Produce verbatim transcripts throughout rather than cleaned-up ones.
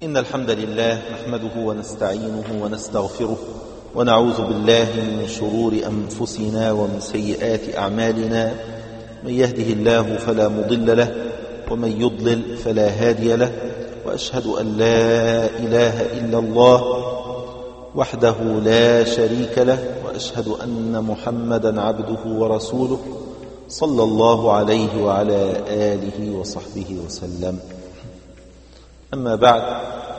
إن الحمد لله نحمده ونستعينه ونستغفره ونعوذ بالله من شرور أنفسنا ومن سيئات أعمالنا. من يهده الله فلا مضل له ومن يضلل فلا هادي له، وأشهد أن لا إله إلا الله وحده لا شريك له، وأشهد أن محمدا عبده ورسوله صلى الله عليه وعلى آله وصحبه وسلم. أما بعد،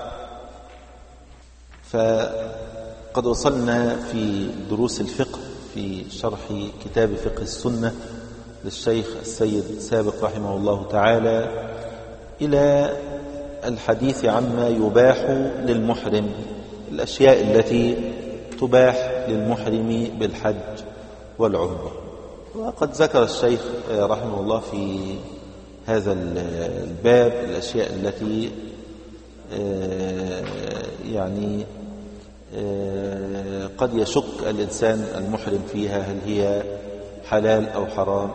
فقد وصلنا في دروس الفقه في شرح كتاب فقه السنة للشيخ السيد سابق رحمه الله تعالى إلى الحديث عما يباح للمحرم، الأشياء التي تباح للمحرم بالحج والعمرة. وقد ذكر الشيخ رحمه الله في هذا الباب الأشياء التي يعني قد يشك الإنسان المحرم فيها هل هي حلال أو حرام،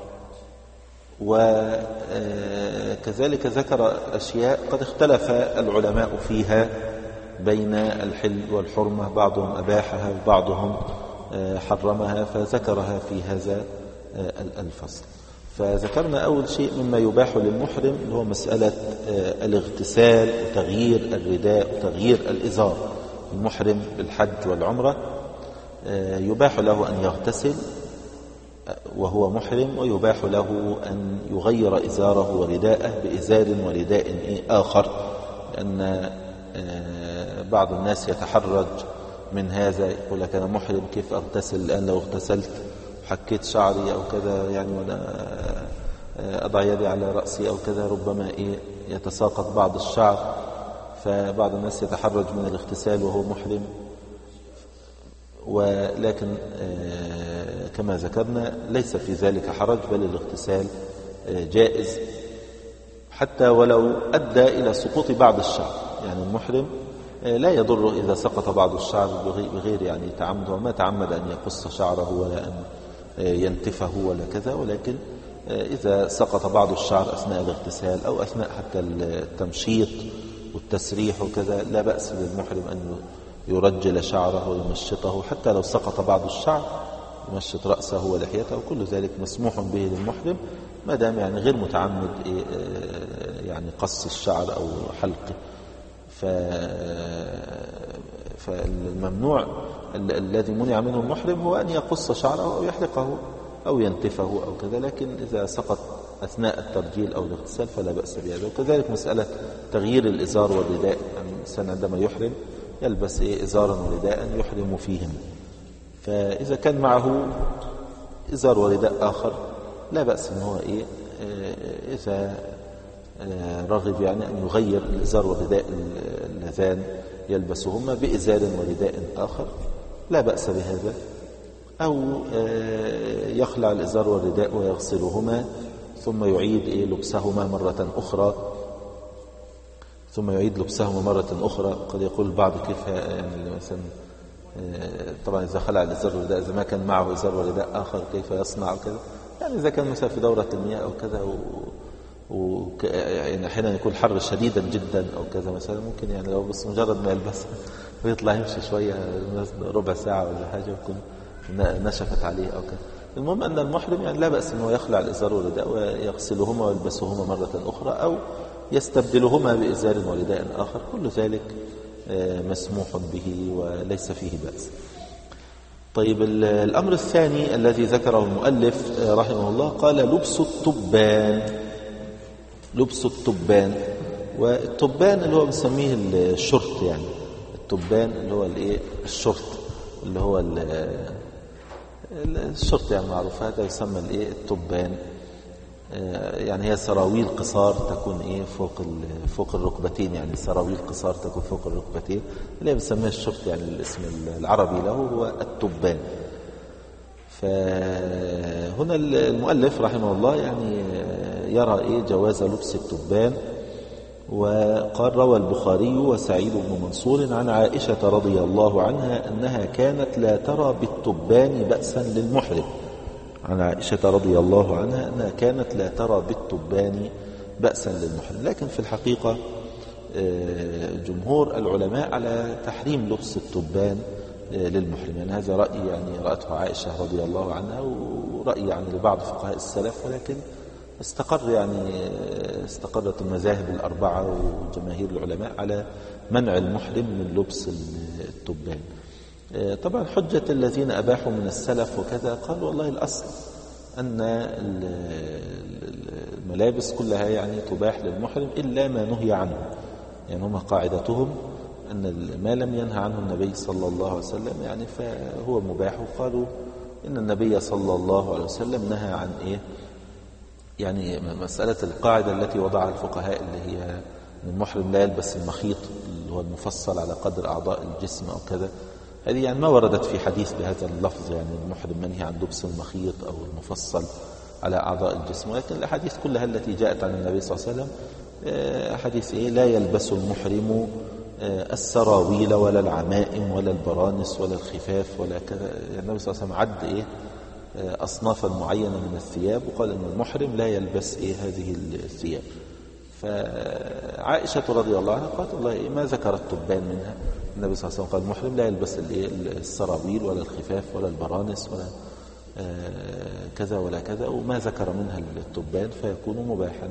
وكذلك ذكر أشياء قد اختلف العلماء فيها بين الحل والحرمة، بعضهم أباحها وبعضهم حرمها، فذكرها في هذا الفصل. فذكرنا أول شيء مما يباح للمحرم اللي هو مسألة الاغتسال وتغيير الرداء وتغيير الإزار. المحرم بالحج والعمرة يباح له أن يغتسل وهو محرم، ويباح له أن يغير إزاره ورداءه بإزار ورداء آخر، لأن بعض الناس يتحرج من هذا، يقول لك أنا محرم كيف أغتسل الآن؟ لو اغتسلت حكيت شعري أو كذا يعني وأنا أضع يدي على رأسي أو كذا ربما إيه يتساقط بعض الشعر، فبعض الناس يتحرج من الاغتسال وهو محرم. ولكن كما ذكرنا ليس في ذلك حرج، بل الاغتسال جائز حتى ولو أدى إلى سقوط بعض الشعر. يعني المحرم لا يضر إذا سقط بعض الشعر بغير يعني تعمد، وما تعمد أن يقص شعره ولا أن ينتفه ولا كذا، ولكن إذا سقط بعض الشعر أثناء الاغتسال أو أثناء حتى التمشيط والتسريح وكذا لا بأس للمحرم أن يرجل شعره ويمشطه، حتى لو سقط بعض الشعر يمشط رأسه ولحيته، وكل ذلك مسموح به للمحرم ما دام يعني غير متعمد يعني قص الشعر أو حلقه. فالممنوع الذي منع منه المحرم هو أن يقص شعره أو يحلقه أو ينتفه أو كذا، لكن إذا سقط أثناء الترجيل أو الاغتسال فلا بأس بهذا. وكذلك مسألة تغيير الإزار والرداء، يعني الإنسان عندما يحرم يلبس إيه إزارا ورداء يحرم فيهم، فإذا كان معه إزار ورداء آخر لا بأس إن هو إيه إذا رغب يعني أن يغير الإزار والرداء اللذان يلبسهما بإزار ورداء آخر لا بأس بهذا، أو يخلع الإزار والرداء ويغسلهما ثم يعيد إيه لبسهما مرة أخرى ثم يعيد لبسهما مرة أخرى. قد يقول البعض كيف يعني مثلا طبعا إذا خلع الإزار والرداء إذا ما كان معه إزار ورداء آخر كيف يصنع وكذا، يعني إذا كان مثلا في دورة المياه أو كذا و وك... يعني أحيانا يكون حر شديدا جدا أو كذا مثلا، ممكن يعني لو بس مجرد ما يلبسها ويطلع يمشي شوية ربع ساعة ولا حاجة يكون نشفت عليه أو كذا. المهم أن المحرم يعني لا بأس أنه يخلع الإزار والرداء ويغسلهما ويلبسهما مرة أخرى، أو يستبدلهما بإزار ورداء آخر، كل ذلك مسموح به وليس فيه بأس. طيب، الأمر الثاني الذي ذكره المؤلف رحمه الله قال لبس التبان. لبس التبان، والتبان اللي هو بنسميه الشرط، يعني التبان اللي هو الايه الشرط اللي هو الشرط يعني معروف، هذا يسمى الايه التبان. يعني هي سراويل قصار تكون ايه فوق فوق الركبتين، يعني سراويل قصار تكون فوق الركبتين اللي بنسميها الشرط، يعني الاسم العربي له هو التبان. فهنا المؤلف رحمه الله يعني يرى إيه جواز لبس التبان. وقال روى البخاري وسعيد بن منصور عن عائشة رضي الله عنها أنها كانت لا ترى بالتبان بأسا للمحرم. عن عائشة رضي الله عنها أنها كانت لا ترى بالتبان بأسا للمحرم، لكن في الحقيقة جمهور العلماء على تحريم لبس التبان للمحرم. يعني هذا رأي يعني رأته عائشة رضي الله عنها، ورأي يعني لبعض فقهاء السلف، ولكن استقر يعني استقرت المذاهب الأربعة وجماهير العلماء على منع المحرم من لبس التبان. طبعا حجة الذين أباحوا من السلف وكذا قال والله الأصل أن الملابس كلها يعني تباح للمحرم إلا ما نهي عنه. يعني هم قاعدتهم أن ما لم ينهى عنه النبي صلى الله عليه وسلم يعني فهو مباح. وقالوا إن النبي صلى الله عليه وسلم نهى عن إيه؟ يعني مسألة القاعدة التي وضعها الفقهاء اللي هي أن المحرم لا يلبس المخيط اللي هو المفصل على قدر أعضاء الجسم أو كذا، هذه يعني ما وردت في حديث بهذا اللفظ، يعني المحرم منهي عن لبس المخيط أو المفصل على أعضاء الجسم. ولكن الأحاديث كلها التي جاءت عن النبي صلى الله عليه وسلم حديث إيه؟ لا يلبس المحرم السراويل ولا العمائم ولا البرانس ولا الخفاف ولا كذا. يعني النبي صلى الله عليه وسلم عد إيه أصنافا معينة من الثياب، وقال أن المحرم لا يلبس إيه هذه الثياب. فعائشة رضي الله عنها قالت والله إيه ما ذكر التبان منها. النبي صلى الله عليه وسلم قال المحرم لا يلبس السراويل ولا الخفاف ولا البرانس ولا كذا ولا كذا، وما ذكر منها التبان فيكون مباحا.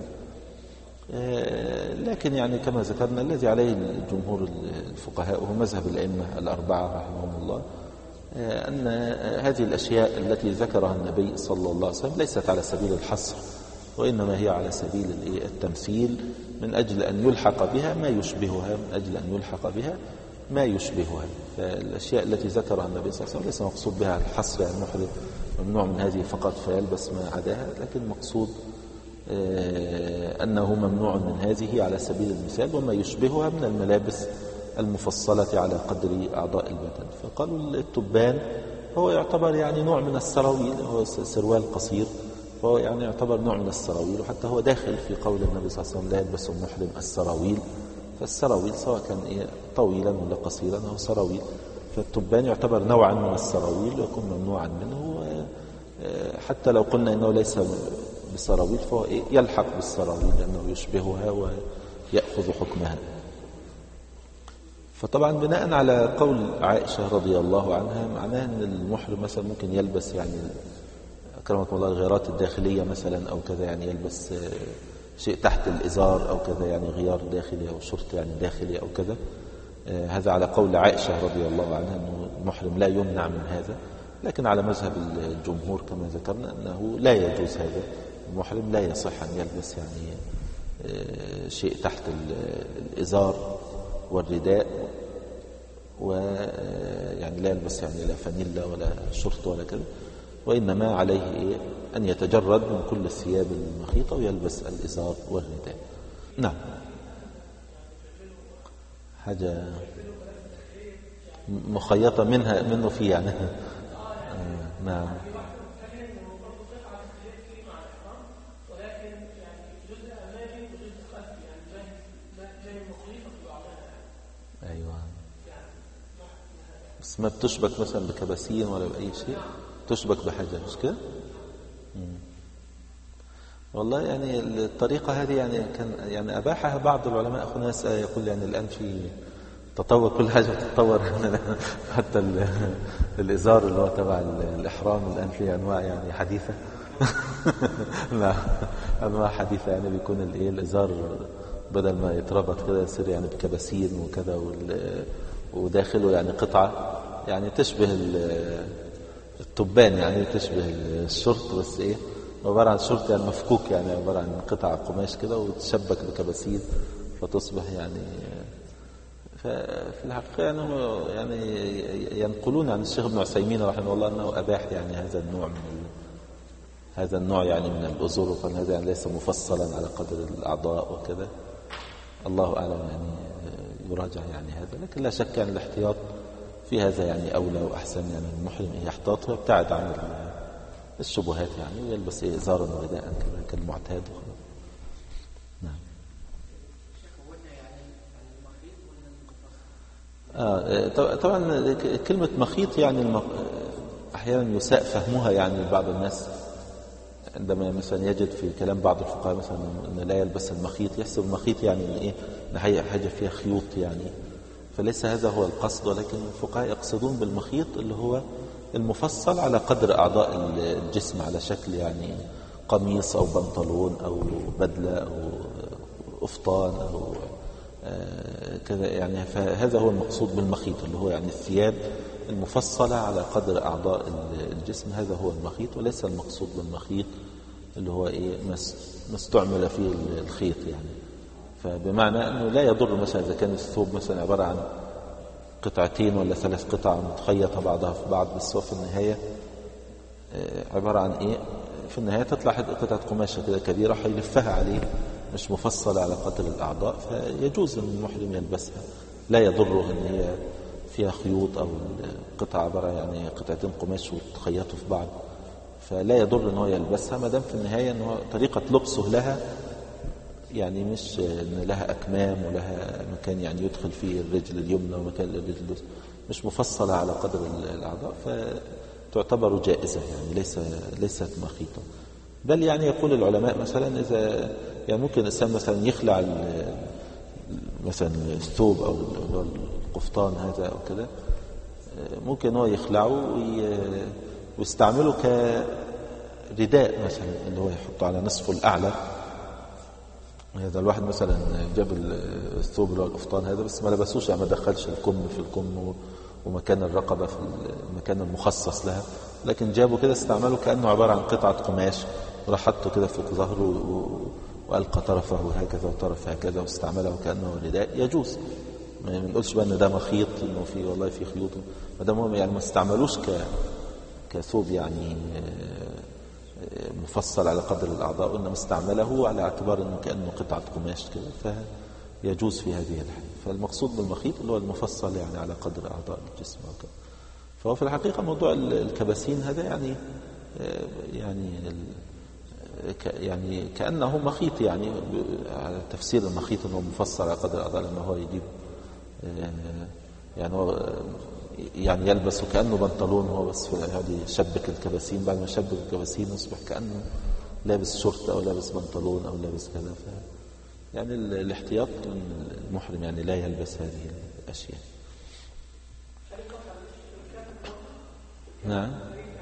لكن يعني كما ذكرنا الذي عليه الجمهور الفقهاء وهو مذهب الأئمة الأربعة رحمهم الله أن هذه الأشياء التي ذكرها النبي صلى الله عليه وسلم ليست على سبيل الحصر، وإنما هي على سبيل التمثيل من أجل أن يلحق بها ما يشبهها من أجل أن يلحق بها ما يشبهها. فالأشياء التي ذكرها النبي صلى الله عليه وسلم ليس مقصود بها الحصر، يعني المحرم ممنوع من هذه فقط فيلبس ما عداها، لكن مقصود أنه ممنوع من هذه على سبيل المثال وما يشبهها من الملابس المفصلة على قدر أعضاء البدن. فقالوا التبان هو يعتبر يعني نوع من السراويل، هو سروال قصير، فهو يعني يعتبر نوع من السراويل، وحتى هو داخل في قول النبي صلى الله عليه وسلم لا يلبس المحرم السراويل. فالسراويل سواء كان إيه طويلا ولا قصيرا هو سراويل، فالتبان يعتبر نوعا من السراويل ويكون ممنوعا منه. حتى لو قلنا إنه ليس بالسراويل فهو إيه يلحق بالسراويل لأنه يشبهها ويأخذ حكمها. فطبعا بناء على قول عائشة رضي الله عنها معناه أن المحرم مثلا ممكن يلبس يعني أكرمكم الله الغيارات الداخلية مثلا أو كذا، يعني يلبس شيء تحت الإزار أو كذا، يعني غيار داخلي أو شرط يعني داخلي أو كذا. هذا على قول عائشة رضي الله عنها أنه المحرم لا يمنع من هذا. لكن على مذهب الجمهور كما ذكرنا أنه لا يجوز هذا، المحرم لا يصح أن يلبس يعني شيء تحت الإزار والرداء، ويعني لا يلبس يعني لا فانيلا ولا شرط ولا كذا، وإنما عليه إيه أن يتجرد من كل الثياب المخيطة ويلبس الإزار والرداء. نعم، حاجة مخيطة منها منه فيه يعني. نعم. أيوة، بس ما بتشبك مثلا بكباسين ولا بأي شيء، تشبك بحاجة مش كده؟ والله يعني الطريقة هذه يعني كان يعني أباحها بعض العلماء. أخونا يسأل يقول يعني الآن في تطور، كل حاجة تتطور حتى الإزار اللي هو تبع الإحرام الآن فيه أنواع يعني حديثة. لا، أنواع حديثة يعني بيكون الإيه الإزار بدل ما يتربط كده يصير يعني بكباسين وكذا، وداخله يعني قطعة يعني تشبه التبان، يعني تشبه الشرط، بس إيه عبارة عن شرط يعني مفكوك، يعني عبارة عن قطع قماش كده وتشبك بكباسين فتصبح يعني. ففي الحقيقة يعني, يعني ينقلون عن الشيخ ابن عثيمين رحمه الله أنه أباح يعني هذا النوع من هذا النوع يعني من الأزور، وقال هذا يعني ليس مفصلا على قدر الأعضاء وكذا. الله أعلم، يعني يراجع يعني هذا. لكن لا شك يعني الاحتياط في هذا يعني أولى وأحسن، يعني المحرم يحتاط ويبتعد عن الشبهات يعني، ويلبس إيه إزارا ورداء كذا كالمعتاد. نعم. آه طبعا كلمة مخيط يعني أحيانا يساء فهمها يعني بعض الناس، عندما مثلا يجد في كلام بعض الفقهاء مثلا أن لا يلبس المخيط، يحسب المخيط يعني أن إيه، أن حاجة فيها خيوط يعني، فليس هذا هو القصد، ولكن الفقهاء يقصدون بالمخيط اللي هو المفصل على قدر أعضاء الجسم، على شكل يعني قميص أو بنطلون أو بدلة أو أفطان أو كذا يعني. فهذا هو المقصود بالمخيط، اللي هو يعني الثياب المفصلة على قدر أعضاء الجسم، هذا هو المخيط، وليس المقصود بالمخيط اللي هو إيه ما استعمل فيه الخيط يعني. فبمعنى أنه لا يضر مثلا إذا كان الثوب مثلا عبارة عن قطعتين ولا ثلاث قطع متخيطة بعضها في بعض، بس هو في النهاية عبارة عن إيه، في النهاية تطلع قطعة قماشة كده كبيرة حيلفها عليه، مش مفصلة على قدر الأعضاء، فيجوز أن المحرم يلبسها، لا يضره أن هي فيها خيوط أو القطعة عبارة يعني قطعتين قماش وتخيطوا في بعض، فلا يضر أنه يلبسها ما دام في النهاية أنه طريقة لبسه لها يعني مش أن لها أكمام ولها مكان يعني يدخل فيه الرجل اليمنى ومكان الرجل اليسرى، مش مفصلة على قدر الأعضاء، فتعتبر جائزة يعني ليس ليست مخيطة. بل يعني يقول العلماء مثلا إذا يعني ممكن الإنسان مثلا يخلع مثلا الثوب أو القفطان هذا أو كذا، ممكن هو يخلعه ويستعمله كرداء مثلا، اللي هو يحطه على نصفه الأعلى. هذا الواحد مثلا جاب الثوب اللي هو القفطان هذا بس ما لبسوش يعني، ما دخلش الكم في الكم ومكان الرقبة في المكان المخصص لها، لكن جابه كده استعمله كأنه عبارة عن قطعة قماش، وراح حطه كده فوق ظهره وألقى طرفه هكذا وطرف هكذا واستعمله كأنه رداء، يجوز. ما نقولش بقى ان ده مخيط انه في والله في خيوط، ما دام هم يعني ما استعملوش ك كثوب يعني مفصل على قدر الأعضاء، وإنما استعمله على اعتبار انه كأنه قطعة قماش كده، فيجوز في هذه الحالة. فالمقصود بالمخيط اللي هو المفصل يعني على قدر أعضاء الجسم وكذا. فهو في الحقيقة موضوع الكباسين هذا يعني يعني يعني كأنه مخيط يعني، على تفسير المخيط أنه مفصل على قدر الأعضاء، لأنه هو يجيب يعني هو يعني يلبس كأنه بنطلون هو، بس هذه شبك الكباسين، بعد ما شبك الكباسين يصبح كأنه لابس شورت أو لابس بنطلون أو لابس كذا. يعني الاحتياط المحرم يعني لا يلبس هذه الأشياء. نعم.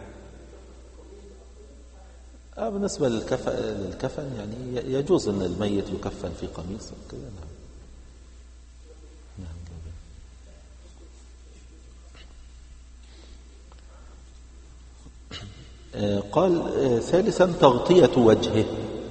آه بالنسبة للكفن, للكفن يعني يجوز أن الميت يكفن في قميص كذا. نعم. نعم. آه قال آه ثالثا تغطية وجهه.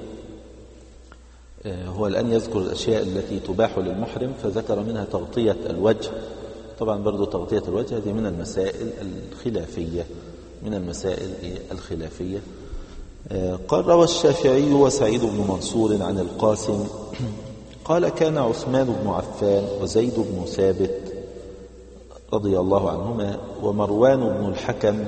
آه هو الآن يذكر الأشياء التي تباح للمحرم، فذكر منها تغطية الوجه. طبعا برضو تغطية الوجه هذه من المسائل الخلافية من المسائل الخلافية. قال روى الشافعي وسعيد بن منصور عن القاسم قال كان عثمان بن عفان وزيد بن ثابت رضي الله عنهما ومروان بن الحكم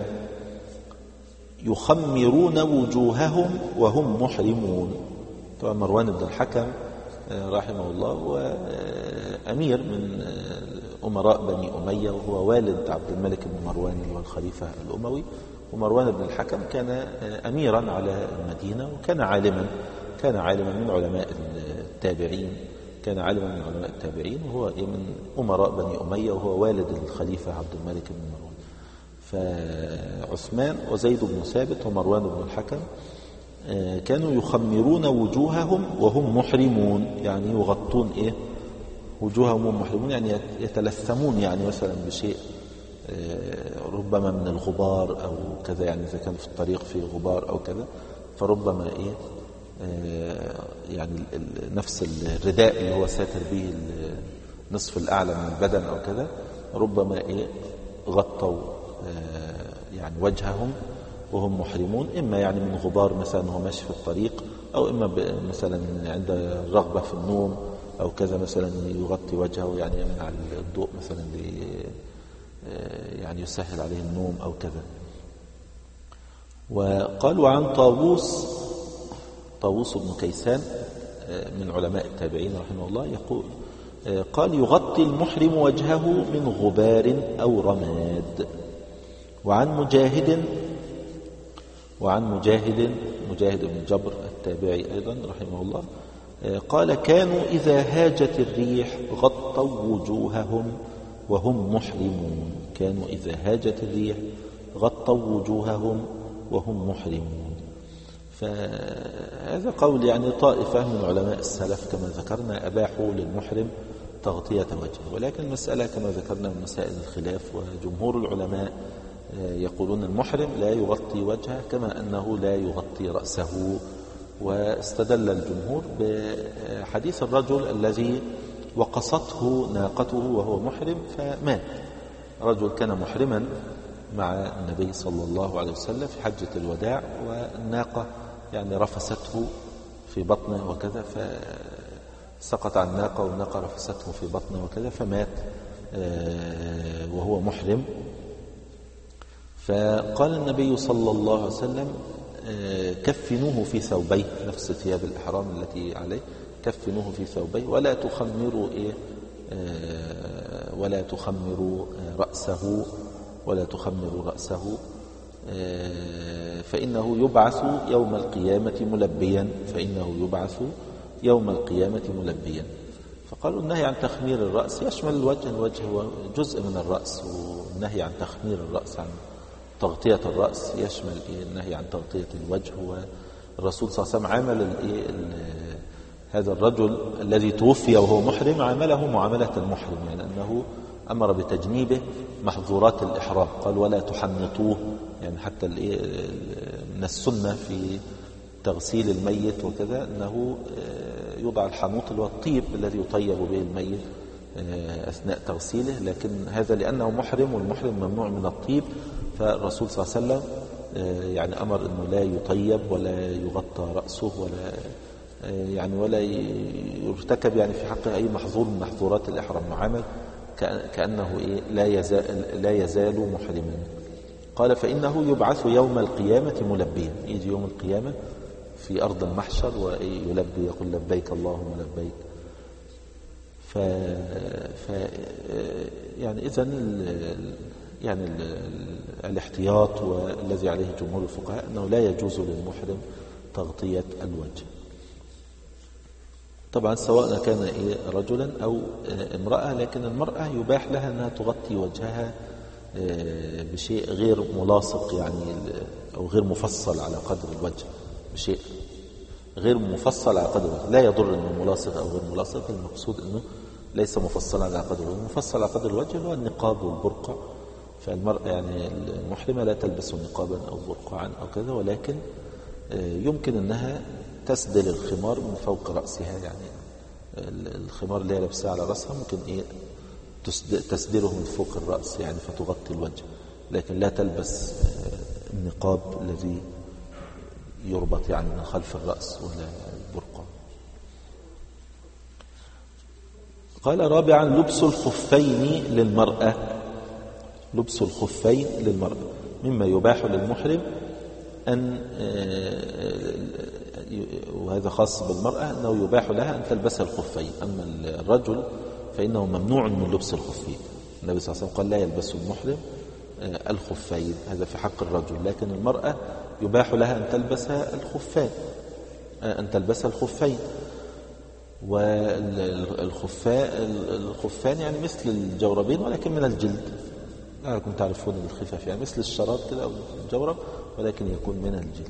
يخمرون وجوههم وهم محرمون. طبعا مروان بن الحكم رحمه الله وأمير من أمراء بني أمية، وهو والد عبد الملك بن مروان اللي هو الخليفة الأموي. ومروان بن الحكم كان أميرا على المدينة، وكان عالما كان عالما من علماء التابعين كان عالما من علماء التابعين وهو من أمراء بني أمية، وهو والد الخليفة عبد الملك بن مروان. فعثمان وزيد بن ثابت ومروان بن الحكم كانوا يخمرون وجوههم وهم محرمون، يعني يغطون إيه وجوههم وهم محرمون، يعني يتلثمون يعني مثلا بشيء ربما من الغبار أو كذا، يعني إذا كان في الطريق في غبار أو كذا، فربما إيه يعني نفس الرداء اللي هو ساتر به النصف الأعلى من البدن أو كذا، ربما إيه غطوا يعني وجههم وهم محرمون، إما يعني من غبار مثلا هو ماشي في الطريق، أو إما مثلا عند الرغبة في النوم أو كذا مثلا يغطي وجهه يعني يمنع الضوء مثلا يعني يسهل عليه النوم أو كذا. وقالوا عن طاووس طاووس بن كيسان من علماء التابعين رحمه الله يقول قال يغطي المحرم وجهه من غبار أو رماد. وعن مجاهد وعن مجاهد مجاهد بن جبر التابعي أيضا رحمه الله قال كانوا إذا هاجت الريح غطوا وجوههم وهم محرمون. كانوا إذا هاجت الريح غطوا وجوههم وهم محرمون. فهذا قول يعني طائفة من علماء السلف كما ذكرنا أباحوا للمحرم تغطية وجهه، ولكن المسألة كما ذكرنا من مسائل الخلاف، وجمهور العلماء يقولون المحرم لا يغطي وجهه كما أنه لا يغطي رأسه. واستدل الجمهور بحديث الرجل الذي وقصته ناقته وهو محرم فمات. رجل كان محرما مع النبي صلى الله عليه وسلم في حجة الوداع، والناقة يعني رفسته في بطنه وكذا، فسقط عن الناقة والناقة رفسته في بطنه وكذا فمات وهو محرم. فقال النبي صلى الله عليه وسلم كفنوه في ثوبيه، نفس ثياب الإحرام التي عليه، كفنوه في ثوبيه ولا تخمروا إيه ولا تخمروا رأسه ولا تخمروا رأسه فإنه يبعث يوم القيامة ملبيا فإنه يبعث يوم القيامة ملبيا. فقالوا النهي عن تخمير الرأس يشمل الوجه، الوجه هو جزء من الرأس، والنهي عن تخمير الرأس عن تغطية الرأس يشمل النهي عن تغطية الوجه. والرسول صلى الله عليه وسلم عامل هذا الرجل الذي توفي وهو محرم عامله معاملة المحرم، يعني أنه أمر بتجنيبه محظورات الإحرام، قال ولا تحنطوه، يعني حتى من السنة في تغسيل الميت وكذا أنه يوضع الحنوط اللي هو الطيب الذي يطيب به الميت أثناء تغسيله، لكن هذا لأنه محرم والمحرم ممنوع من الطيب، فالرسول صلى الله عليه وسلم يعني أمر أنه لا يطيب ولا يغطى رأسه ولا يعني ولا يرتكب يعني في حقه أي محظور من محظورات الإحرام، معامل كأنه إيه لا يزال, لا يزال محرما. قال فإنه يبعث يوم القيامة ملبيا، يجي يوم القيامة في أرض المحشر ويلبي يقول لبيك اللهم لبيك. ف... ف... يعني إذن يعني ال... الاحتياط والذي عليه جمهور الفقهاء أنه لا يجوز للمحرم تغطية الوجه. طبعا سواء كان إيه رجلا أو امرأة، لكن المرأة يباح لها أنها تغطي وجهها بشيء غير ملاصق يعني أو غير مفصل على قدر الوجه، بشيء غير مفصل على قدر الوجه، لا يضر أنه ملاصق أو غير ملاصق، المقصود أنه ليس مفصل على قدر الوجه. مفصل على قدر الوجه هو النقاب والبرقع، فالمرأة يعني المحرمة لا تلبس نقابا أو برقعا أو كذا، ولكن يمكن أنها تسدل الخمار من فوق رأسها، يعني الخمار اللي هي لابساه على رأسها ممكن إيه تسدله من فوق الرأس يعني فتغطي الوجه، لكن لا تلبس النقاب الذي يربط يعني من خلف الرأس ولا البرقع. قال رابعا لبس الخفين للمرأة. لبس الخفين للمرأة مما يباح للمحرم أن، وهذا خاص بالمرأة، أنه يباح لها أن تلبس الخفين، أما الرجل فإنه ممنوع من لبس الخفين. النبي صلى الله عليه وسلم قال لا يلبس المحرم الخفين، هذا في حق الرجل، لكن المرأة يباح لها أن تلبس الخفين أن تلبس الخفين والخفان يعني مثل الجوربين ولكن من الجلد، لعلكم تعرفون الخفاف يعني مثل الشراب كده أو الجورب ولكن يكون من الجلد.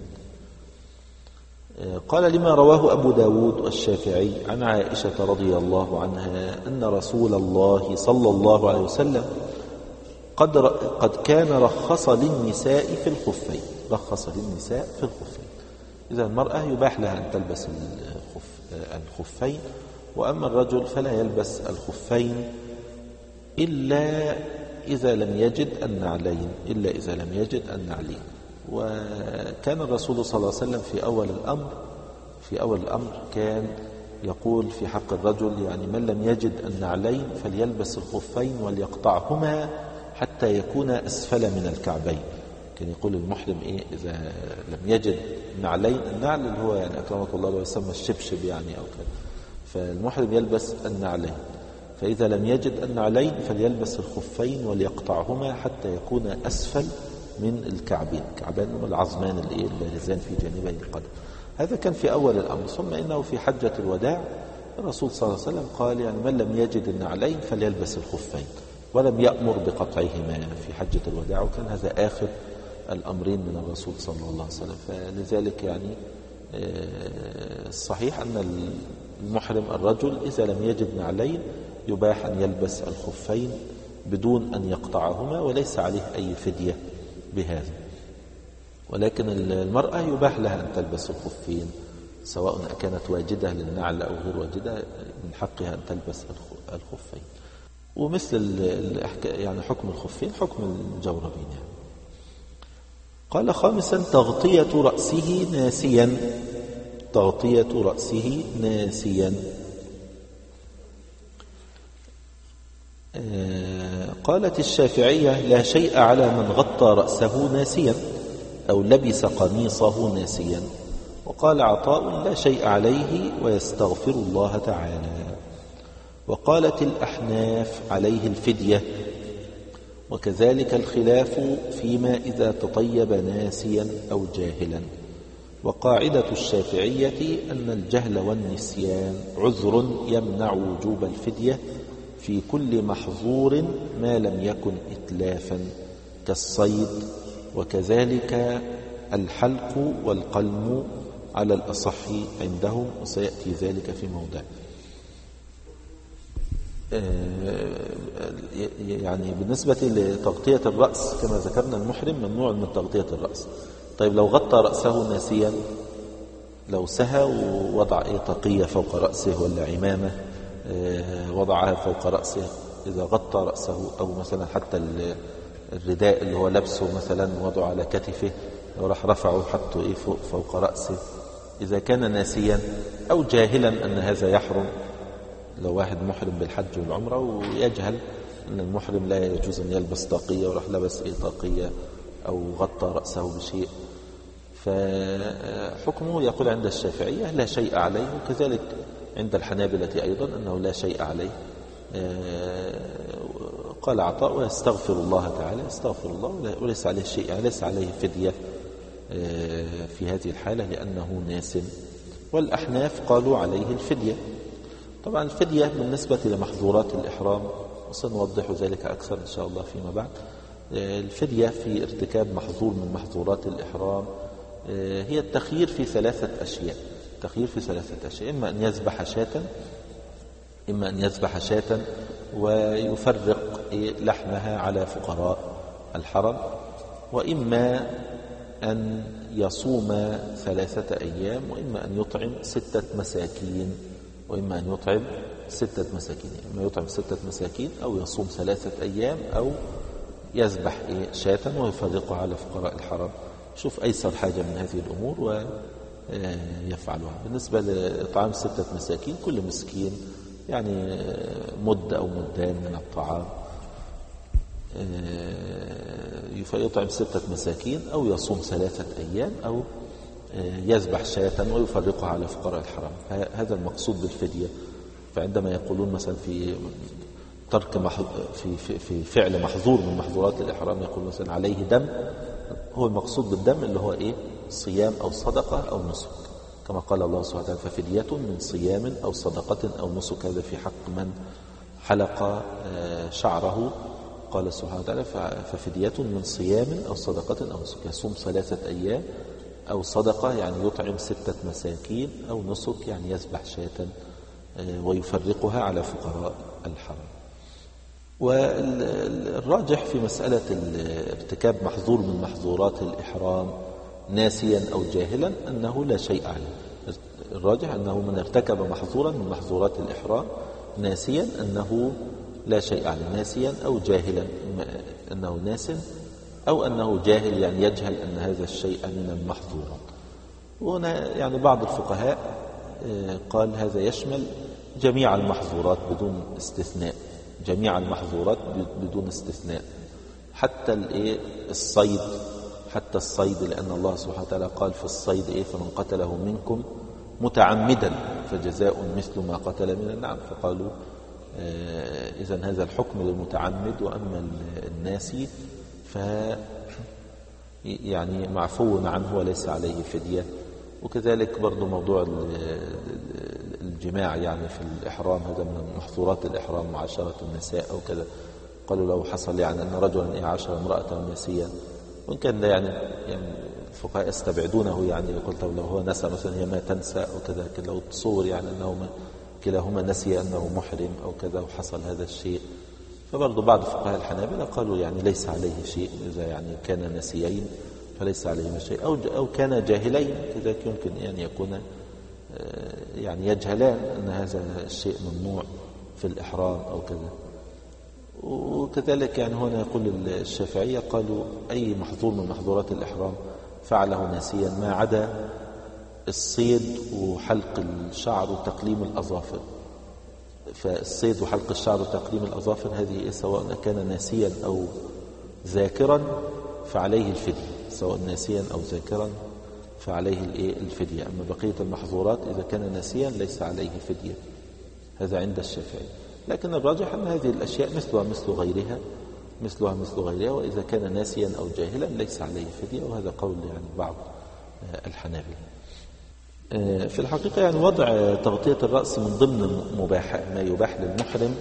قال لما رواه أبو داود والشافعي عن عائشة رضي الله عنها أن رسول الله صلى الله عليه وسلم قد قد كان رخص للنساء في الخفين، رخص للنساء في الخفين. إذا المرأة يباح لها أن تلبس الخفين، وأما الرجل فلا يلبس الخفين إلا إذا لم يجد النعلين، إلا إذا لم يجد النعلين. وكان الرسول صلى الله عليه وسلم في أول الأمر في أول الأمر كان يقول في حق الرجل يعني من لم يجد النعلين فليلبس الخفين وليقطعهما حتى يكون أسفل من الكعبين. كان يقول المحرم إيه إذا لم يجد نعلين، النعل اللي هو يعني أكرمك الله لو يسمى الشبشب يعني أو كذا، فالمحرم يلبس النعلين، فإذا لم يجد النعلين فليلبس الخفين وليقطعهما حتى يكون أسفل من الكعبين. الكعبان والعظمان البارزان في جانبي القدم. هذا كان في أول الأمر. ثم إنه في حجة الوداع الرسول صلى الله عليه وسلم قال يعني من لم يجد النعلين فليلبس الخفين، ولم يأمر بقطعهما في حجة الوداع، وكان هذا آخر الأمرين من الرسول صلى الله عليه وسلم. فلذلك يعني الصحيح أن المحرم الرجل إذا لم يجد نعلين يباح أن يلبس الخفين بدون أن يقطعهما، وليس عليه أي فدية بهذا. ولكن المرأة يباح لها أن تلبس الخفين سواء كانت واجدة للنعل أو غير واجدة، من حقها أن تلبس الخفين. ومثل يعني حكم الخفين حكم الجوربين يعني. قال خامسا تغطية رأسه ناسيا. تغطية رأسه ناسيا. آه قالت الشافعية لا شيء على من غطى رأسه ناسيا أو لبس قميصه ناسيا. وقال عطاء لا شيء عليه ويستغفر الله تعالى. وقالت الأحناف عليه الفدية. وكذلك الخلاف فيما إذا تطيب ناسيا أو جاهلا. وقاعدة الشافعية أن الجهل والنسيان عذر يمنع وجوب الفدية في كل محظور ما لم يكن إتلافا كالصيد. وكذلك الحلق والقلم على الأصح عندهم، وسيأتي ذلك في موضع. يعني بالنسبة لتغطية الرأس كما ذكرنا المحرم ممنوع من تغطية الرأس. طيب لو غطى رأسه ناسيا، لو سهى ووضع ايه طاقية فوق رأسه ولا عمامة وضعها فوق رأسه، إذا غطى رأسه أو مثلا حتى الرداء اللي هو لبسه مثلا وضعه على كتفه وراح رفعه حطه ايه فوق, فوق رأسه، إذا كان ناسيا أو جاهلا أن هذا يحرم. لو واحد محرم بالحج والعمرة ويجهل أن المحرم لا يجوز أن يلبس طاقية وراح لبس ايه طاقية أو غطى رأسه بشيء، فحكمه يقول عند الشافعية لا شيء عليه. وكذلك عند الحنابلة أيضا أنه لا شيء عليه. قال عطاء ويستغفر الله تعالى، يستغفر الله وليس عليه شيء، يعني ليس عليه فدية في هذه الحالة لأنه ناس. والأحناف قالوا عليه الفدية. طبعا الفدية بالنسبة لمحظورات الإحرام وسنوضح ذلك أكثر إن شاء الله فيما بعد. الفدية في ارتكاب محظور من محظورات الإحرام هي التخيير في ثلاثة أشياء. التخيير في ثلاثة أشياء، إما أن يذبح شاة، إما أن يذبح شاة ويفرق لحمها على فقراء الحرم، وإما أن يصوم ثلاثة أيام، وإما أن يطعم ستة مساكين وإما أن يطعم ستة مساكين إما يطعم ستة مساكين أو يصوم ثلاثة أيام أو يذبح شاة ويفرقها على فقراء الحرم. شوف أيسر حاجة من هذه الأمور ويفعلها. بالنسبة لإطعام ستة مساكين كل مسكين يعني مد أو مدان من الطعام، يطعم ستة مساكين أو يصوم ثلاثة أيام أو يذبح شاة ويفرقها على فقراء الحرم. هذا المقصود بالفدية. فعندما يقولون مثلا في ترك في, في, في فعل محظور من محظورات الإحرام يقول مثلا عليه دم، هو المقصود بالدم اللي هو إيه؟ صيام أو صدقة أو نسك، كما قال الله سبحانه وتعالى ففدية من صيام أو صدقة أو نسك. هذا في حق من حلق شعره. قال سبحانه وتعالى ففدية من صيام أو صدقة أو نسك، يصوم ثلاثة أيام، أو صدقة يعني يطعم ستة مساكين، أو نسك يعني يذبح شاة ويفرقها على فقراء الحرم. والراجح في مسألة ارتكاب محظور من محظورات الإحرام ناسيا أو جاهلا أنه لا شيء عليه. الراجح أنه من ارتكب محظورا من محظورات الإحرام ناسيا أنه لا شيء عليه، ناسيا أو جاهلا، أنه ناس أو أنه جاهل يعني يجهل أن هذا الشيء من المحظورات. وهنا يعني بعض الفقهاء قال هذا يشمل جميع المحظورات بدون استثناء، جميع المحظورات بدون استثناء، حتى الصيد، حتى الصيد، لأن الله سبحانه وتعالى قال في الصيد إيه فمن قتله منكم متعمدا فجزاء مثل ما قتل من النعم. فقالوا إذن هذا الحكم للمتعمد، وأما الناسي يعني معفو عنه وليس عليه فدية. وكذلك برضو موضوع الجماع يعني في الإحرام، هذا من محظورات الإحرام معاشرة النساء أو كذا. قالوا لو حصل يعني أن رجلا عاشر امرأة ناسيا، وإن كان ده يعني يعني الفقهاء يستبعدونه، يعني قلت لو هو نسى مثلا هي ما تنسى أو كذا، لكن لو تصور يعني أنهما كلاهما نسي أنه محرم أو كذا وحصل هذا الشيء، فبرضو بعض فقهاء الحنابلة قالوا يعني ليس عليه شيء إذا يعني كان نسيين فليس عليهما شيء، أو أو كان جاهلين كذلك يمكن يعني يكون يعني يجهلان أن هذا الشيء ممنوع في الإحرام أو كذا. وكذلك يعني هنا يقول الشافعية قالوا أي محظور من محظورات الإحرام فعله ناسيا ما عدا الصيد وحلق الشعر وتقليم الأظافر. فالصيد وحلق الشعر وتقليم الأظافر هذه سواء كان ناسيا أو ذاكرا فعليه الفدية، سواء ناسيا أو ذاكرا فعليه الفدية. أما بقية المحظورات إذا كان ناسيا ليس عليه فدية، هذا عند الشافعي. لكن الراجح أن هذه الأشياء مثلها مثل غيرها مثلها مثل غيرها وإذا كان ناسيا أو جاهلا ليس عليه فدية، وهذا قول يعني بعض الحنابلة. في الحقيقة يعني وضع تغطية الرأس من ضمن مباح ما يباح للمحرم،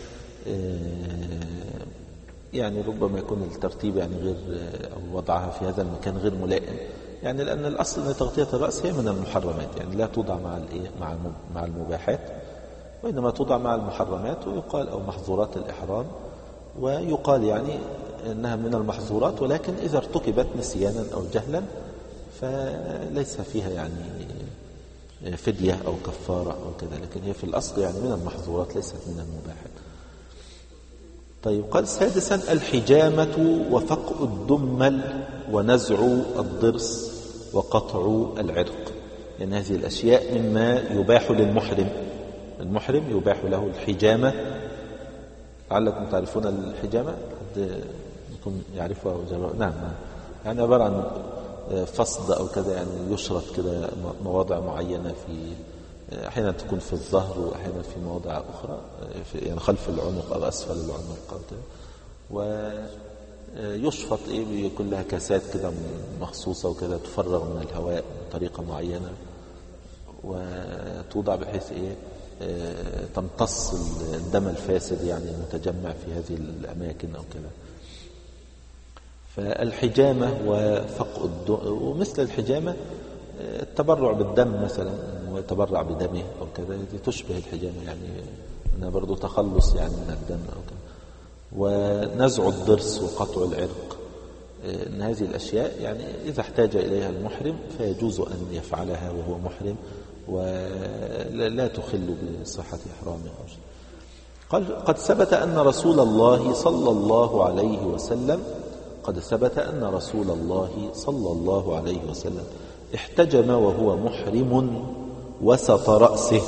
يعني ربما يكون الترتيب يعني غير أو وضعها في هذا المكان غير ملائم، يعني لأن الأصل أن تغطية الرأس هي من المحرمات، يعني لا توضع مع مع مع المباحات، وإنما توضع مع المحرمات، ويقال أو محظورات الإحرام، ويقال يعني أنها من المحظورات، ولكن إذا ارتكبت نسيانا أو جهلا فليس فيها يعني فدية أو كفارة أو كذا، لكن هي في الأصل يعني من المحظورات ليست من المباحات. طيب، قال سادسا الحجامة وفقء الدمل ونزع الضرس وقطع العرق، لأن يعني هذه الأشياء مما يباح للمحرم. المحرم يباح له الحجامة، لعلكم تعرفون الحجامة، حد يكون يعرفها وجربها؟ نعم، يعني عبارة عن فصد أو كذا، يعني يشرط كده مواضع معينة، في أحيانا تكون في الظهر وأحيانا في مواضع أخرى، في يعني خلف العنق أو أسفل العنق أو كده، ويشفط إيه بيكون لها كاسات كده مخصوصة وكذا تفرغ من الهواء بطريقة معينة، وتوضع بحيث إيه تمتص الدم الفاسد يعني المتجمع في هذه الأماكن أو كذا. فالحجامة وفقء الدم، ومثل الحجامة التبرع بالدم مثلا، ويتبرع بدمه أو كذا، تشبه الحجامة، يعني أنها برضو تخلص يعني من الدم أو كذا. ونزع الضرس وقطع العرق، أن هذه الأشياء يعني إذا احتاج إليها المحرم فيجوز أن يفعلها وهو محرم، ولا تخل بصحة إحرامه. قال قد ثبت أن رسول الله صلى الله عليه وسلم قد ثبت أن رسول الله صلى الله عليه وسلم احتجم وهو محرم وسط رأسه.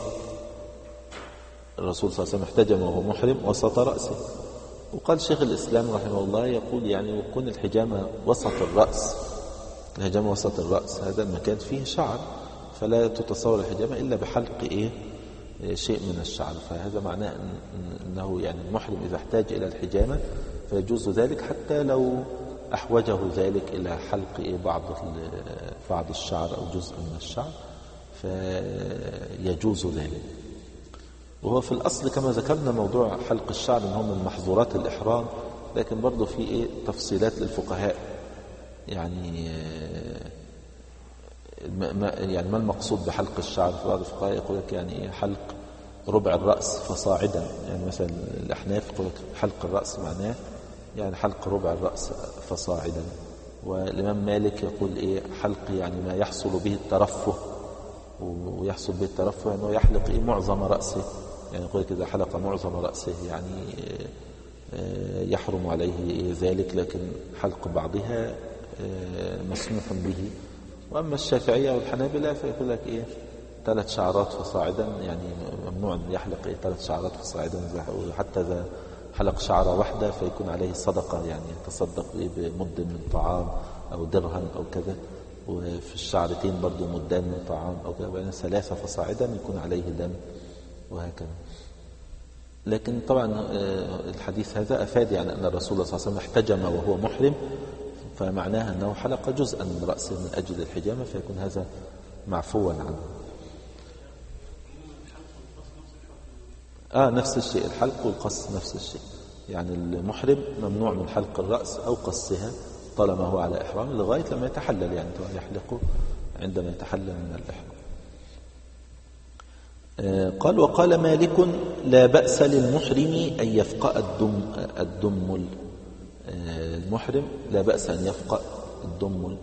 الرسول صلى الله عليه وسلم احتجم وهو محرم وسط رأسه. وقال شيخ الإسلام رحمه الله يقول يعني وكون الحجامة وسط الرأس، الحجامة وسط الرأس هذا المكان فيه شعر، فلا تتصور الحجامة إلا بحلق إيه شيء من الشعر، فهذا معناه أنه يعني المحرم إذا احتاج إلى الحجامة فيجوز ذلك، حتى لو أحوجه ذلك إلى حلق إيه بعض بعض الشعر أو جزء من الشعر فيجوز ذلك. وهو في الأصل كما ذكرنا موضوع حلق الشعر أنه من محظورات الإحرام، لكن برضو في إيه تفصيلات للفقهاء، يعني ما يعني ما المقصود بحلق الشعر؟ في بعض الفقهاء يقول لك يعني حلق ربع الرأس فصاعدا، يعني مثلا الأحناف يقول لك حلق الرأس معناه يعني حلق ربع الرأس فصاعدا، والإمام مالك يقول إيه حلق يعني ما يحصل به الترفه، ويحصل به الترفه أنه يحلق إيه معظم رأسه، يعني يقول لك إذا حلق معظم رأسه يعني يحرم عليه ذلك، لكن حلق بعضها مسموح به. وأما الشافعية والحنابلة فيقول لك إيه ثلاث شعرات فصاعدا، يعني ممنوع أن يحلق إيه ثلاث شعرات فصاعدا، حتى إذا حلق شعرة واحدة فيكون عليه صدقة، يعني يتصدق إيه بمد من طعام أو درهم أو كذا، وفي الشعرتين برضو مدان من طعام أو كذا، بين ثلاثة فصاعدا يكون عليه دم وهكذا. لكن طبعا الحديث هذا أفاد يعني أن الرسول صلى الله عليه وسلم احتجم وهو محرم، فمعناها أنه حلق جزءا من رأسه من أجل الحجامة، فيكون هذا معفوا عنه. آه نفس الشيء، الحلق والقص نفس الشيء. يعني المحرم ممنوع من حلق الرأس أو قصها طالما هو على إحرام لغاية لما يتحلل، يعني يحلقه عندما يتحلل من الإحرام. آه قال وقال مالك لا بأس للمحرم أن يفقأ الدم الدمل آه المحرم لا بأس أن يفقأ الدمل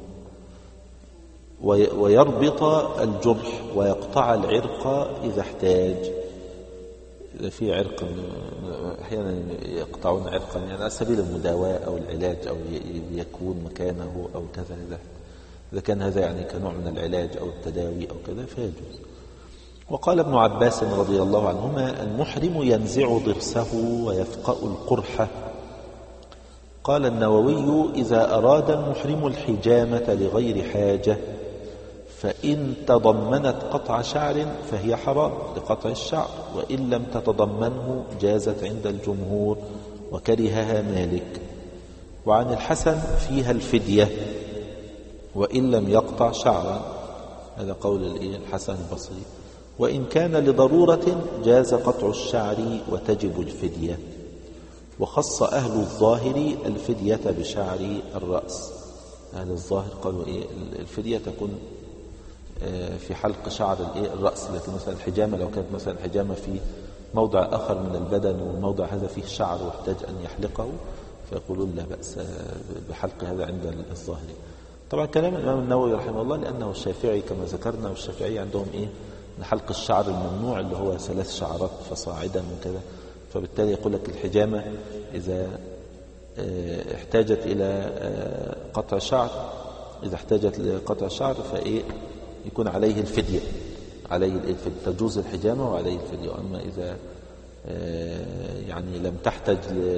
ويربط الجرح ويقطع العرق إذا احتاج. في عرق أحيانا يقطعون عرقا يعني على سبيل المداواة أو العلاج أو يكون مكانه أو كذا، إذا كان هذا يعني كنوع من العلاج أو التداوي أو كذا فيجوز. وقال ابن عباس رضي الله عنهما المحرم ينزع ضرسه ويفقأ القرحة. قال النووي إذا أراد المحرم الحجامة لغير حاجة فإن تضمنت قطع شعر فهي حرام لقطع الشعر، وإن لم تتضمنه جازت عند الجمهور وكرهها مالك. وعن الحسن فيها الفدية وإن لم يقطع شعرا، هذا قول الحسن البصري. وإن كان لضرورة جاز قطع الشعر وتجب الفدية. وخص أهل الظاهر الفدية بشعر الرأس. أهل الظاهر قالوا إيه الفدية تكون في حلق شعر الرأس، لكن مثلا الحجامة لو كانت مثلا حجامة في موضع آخر من البدن والموضع هذا فيه شعر واحتاج أن يحلقه فيقولون لا بأس بحلق هذا عند الظاهر. طبعا كلام الإمام النووي رحمه الله لأنه الشافعي كما ذكرنا، والشافعي عندهم إيه حلق الشعر الممنوع اللي هو ثلاث شعرات فصاعدا وكذا، فبالتالي يقول لك الحجامة إذا احتاجت إلى قطع شعر إذا احتاجت لقطع شعر فإيه يكون عليه الفدية، عليه الفدية تجوز الحجامة وعليه الفدية. أما إذا يعني لم تحتج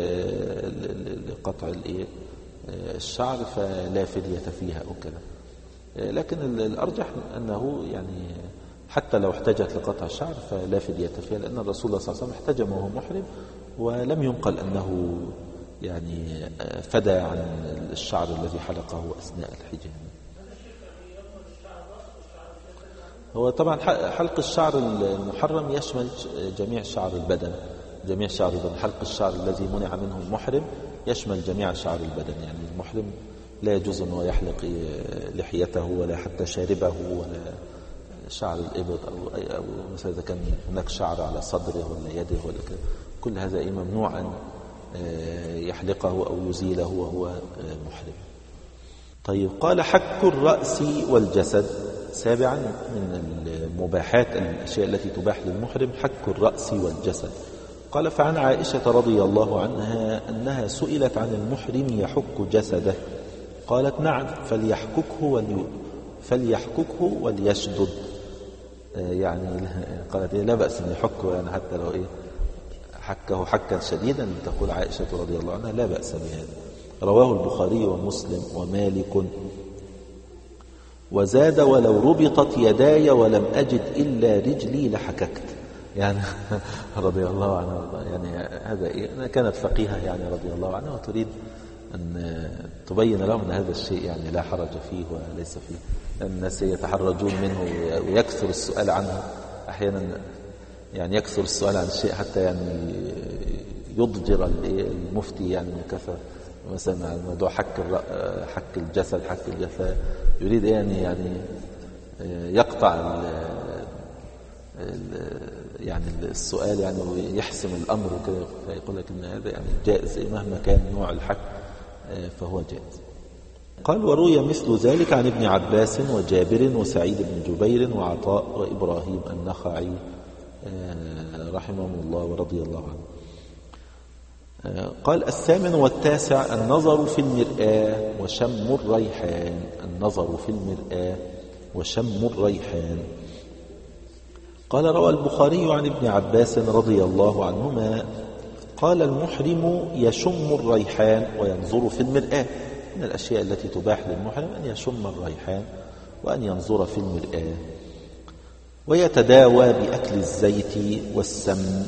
لقطع الشعر فلا فدية فيها أو كذا. لكن الأرجح أنه يعني حتى لو احتاجت لقطع الشعر فلا فدية فيها، لأن الرسول صلى الله عليه وسلم احتجم وهو محرم ولم ينقل أنه يعني فدى عن الشعر الذي حلقه أثناء الحجامة. هو طبعا حلق الشعر المحرم يشمل جميع شعر البدن، جميع شعر البدن. حلق الشعر الذي منع منه المحرم يشمل جميع شعر البدن، يعني المحرم لا يجوز أنه يحلق لحيته ولا حتى شاربه ولا شعر الإبط أو, أو مثلا إذا كان هناك شعر على صدره ولا يده ولا كده، كل هذا إيه ممنوع أن يحلقه أو يزيله وهو محرم. طيب قال حك الرأس والجسد. سابعا من المباحات الأشياء التي تباح للمحرم حك الرأس والجسد. قال فعن عائشة رضي الله عنها أنها سئلت عن المحرم يحك جسده قالت نعم فليحككه ولي فليحككه وليشدد. يعني قالت لا بأس أن يحكه يعني حتى لو إيه حكه حكا شديدا، تقول عائشة رضي الله عنها لا بأس بهذا. رواه البخاري ومسلم ومالك. وزاد ولو ربطت يداي ولم أجد إلا رجلي لحككت. يعني رضي الله عنها يعني هذا إيه كانت فقيهة يعني رضي الله عنها وتريد أن تبين لهم أن هذا الشيء يعني لا حرج فيه وليس فيه، لأن الناس يتحرجون منه ويكثر السؤال عنه أحيانا، يعني يكثر السؤال عن الشيء حتى يعني يضجر المفتي يعني من كثر مثلا على موضوع حك حك الجسد حك الجسد يريد يعني يعني يقطع ال يعني السؤال يعني ويحسم الأمر وكذا، فيقول لك إن هذا يعني جائز مهما كان نوع الحك فهو جائز. قال وروي مثل ذلك عن ابن عباس وجابر وسعيد بن جبير وعطاء وإبراهيم النخعي رحمهم الله ورضي الله عنه. قال الثامن والتاسع النظر في المرآة وشم الريحان. النظر في المرآة وشم الريحان. قال روى البخاري عن ابن عباس رضي الله عنهما قال المحرم يشم الريحان وينظر في المرآة. من الأشياء التي تباح للمحرم أن يشم الريحان وأن ينظر في المرآة. ويتداوى بأكل الزيت والسمن،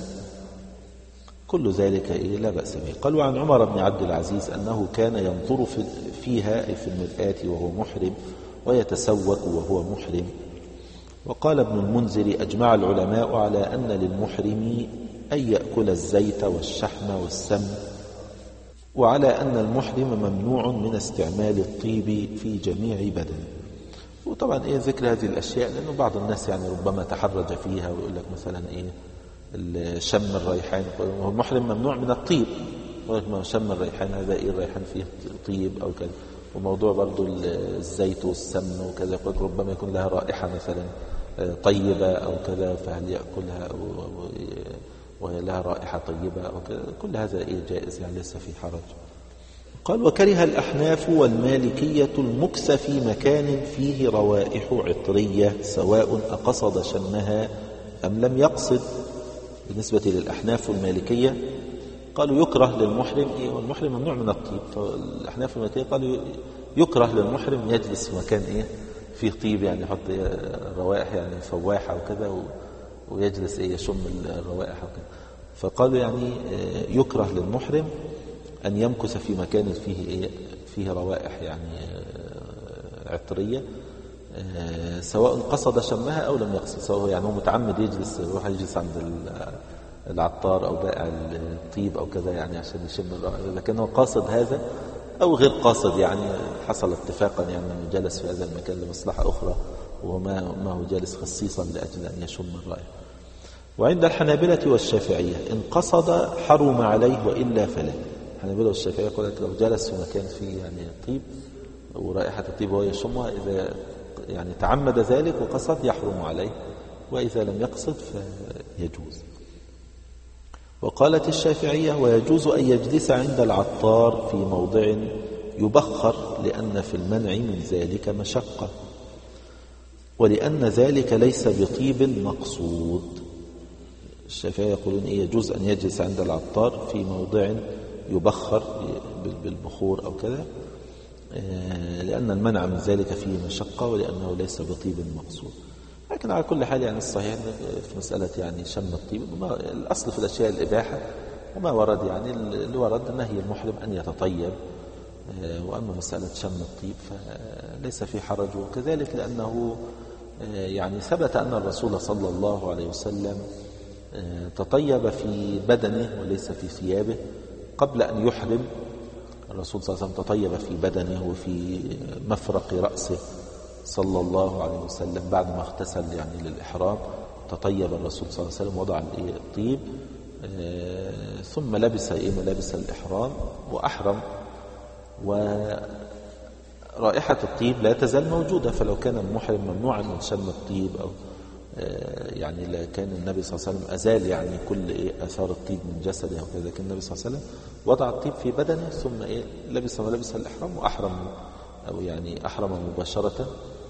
كل ذلك إيه لا بأس به. قال وعن عمر بن عبد العزيز أنه كان ينظر فيها أي في المرآة وهو محرم، ويتسوك وهو محرم. وقال ابن المنذر: أجمع العلماء على أن للمحرم أن يأكل الزيت والشحم والسمن، وعلى أن المحرم ممنوع من استعمال الطيب في جميع بدنه. وطبعا إيه ذكر هذه الأشياء لأنه بعض الناس يعني ربما تحرج فيها ويقول لك مثلا إيه شم الريحان، هو المحرم ممنوع من الطيب، شم الريحان هذا إيه الريحان فيه طيب أو كذا. وموضوع برضو الزيت والسمن وكذا ربما يكون لها رائحة مثلا طيبة أو كذا، فهل يأكلها وهي لها رائحة طيبة أو كذا؟ كل هذا إيه جائز يعني ليس في حرج. قال: وكره الأحناف والمالكية المكث في مكان فيه روائح عطرية سواء أقصد شمها أم لم يقصد. بالنسبة للأحناف والمالكية قالوا يكره للمحرم إيه، والمحرم ممنوع من الطيب. فالأحناف والمالكية قالوا يكره للمحرم يجلس في مكان إيه فيه طيب، يعني يحط روائح يعني فواحة وكذا ويجلس إيه يشم الروائح وكذا. فقالوا يعني يكره للمحرم أن يمكث في مكان فيه إيه فيه روائح يعني عطرية سواء قصد شمها أو لم يقصد، سواء يعني هو متعمد يجلس يروح يجلس عند العطار أو بائع الطيب أو كذا يعني عشان يشم الرائحة، إذا كان هو قاصد هذا أو غير قاصد يعني حصل اتفاقا يعني أنه جلس في هذا المكان لمصلحة أخرى وما ما هو جالس خصيصا لأجل أن يشم الرائحة. وعند الحنابلة والشافعية إن قصد حرم عليه وإلا فلا. الحنابلة والشافعية يقول لك لو جلس في مكان فيه يعني طيب ورائحة الطيب وهو يشمها، إذا يعني تعمد ذلك وقصد يحرم عليه، وإذا لم يقصد فيجوز. وقالت الشافعية: ويجوز أن يجلس عند العطار في موضع يبخر لأن في المنع من ذلك مشقة، ولأن ذلك ليس بطيب المقصود. الشافعية يقولون إيه يجوز أن يجلس عند العطار في موضع يبخر بالبخور أو كذا، لأن المنع من ذلك فيه مشقة ولأنه ليس بطيب المقصود. لكن على كل حال يعني الصحيح في مسألة يعني شم الطيب الأصل في الأشياء الإباحة، وما ورد يعني اللي ورد نهي المحرم أن يتطيب، وأما مسألة شم الطيب فليس في حرج. وكذلك لأنه يعني ثبت أن الرسول صلى الله عليه وسلم تطيب في بدنه وليس في ثيابه قبل أن يحرم. الرسول صلى الله عليه وسلم تطيب في بدنه وفي مفرق رأسه صلى الله عليه وسلم بعد ما اغتسل يعني للإحرام. تطيب الرسول صلى الله عليه وسلم وضع الطيب ثم لبس إيه ملابس الإحرام وأحرم. ورائحة الطيب لا تزال موجودة، فلو كان المحرم ممنوعا من شم الطيب أو يعني لكان النبي صلى الله عليه وسلم أزال يعني كل إيه أثار الطيب من جسده وكذا، كان النبي صلى الله عليه وسلم وضع الطيب في بدنه ثم إيه لبس ملابس الإحرام وأحرم، أو يعني أحرم مباشرة،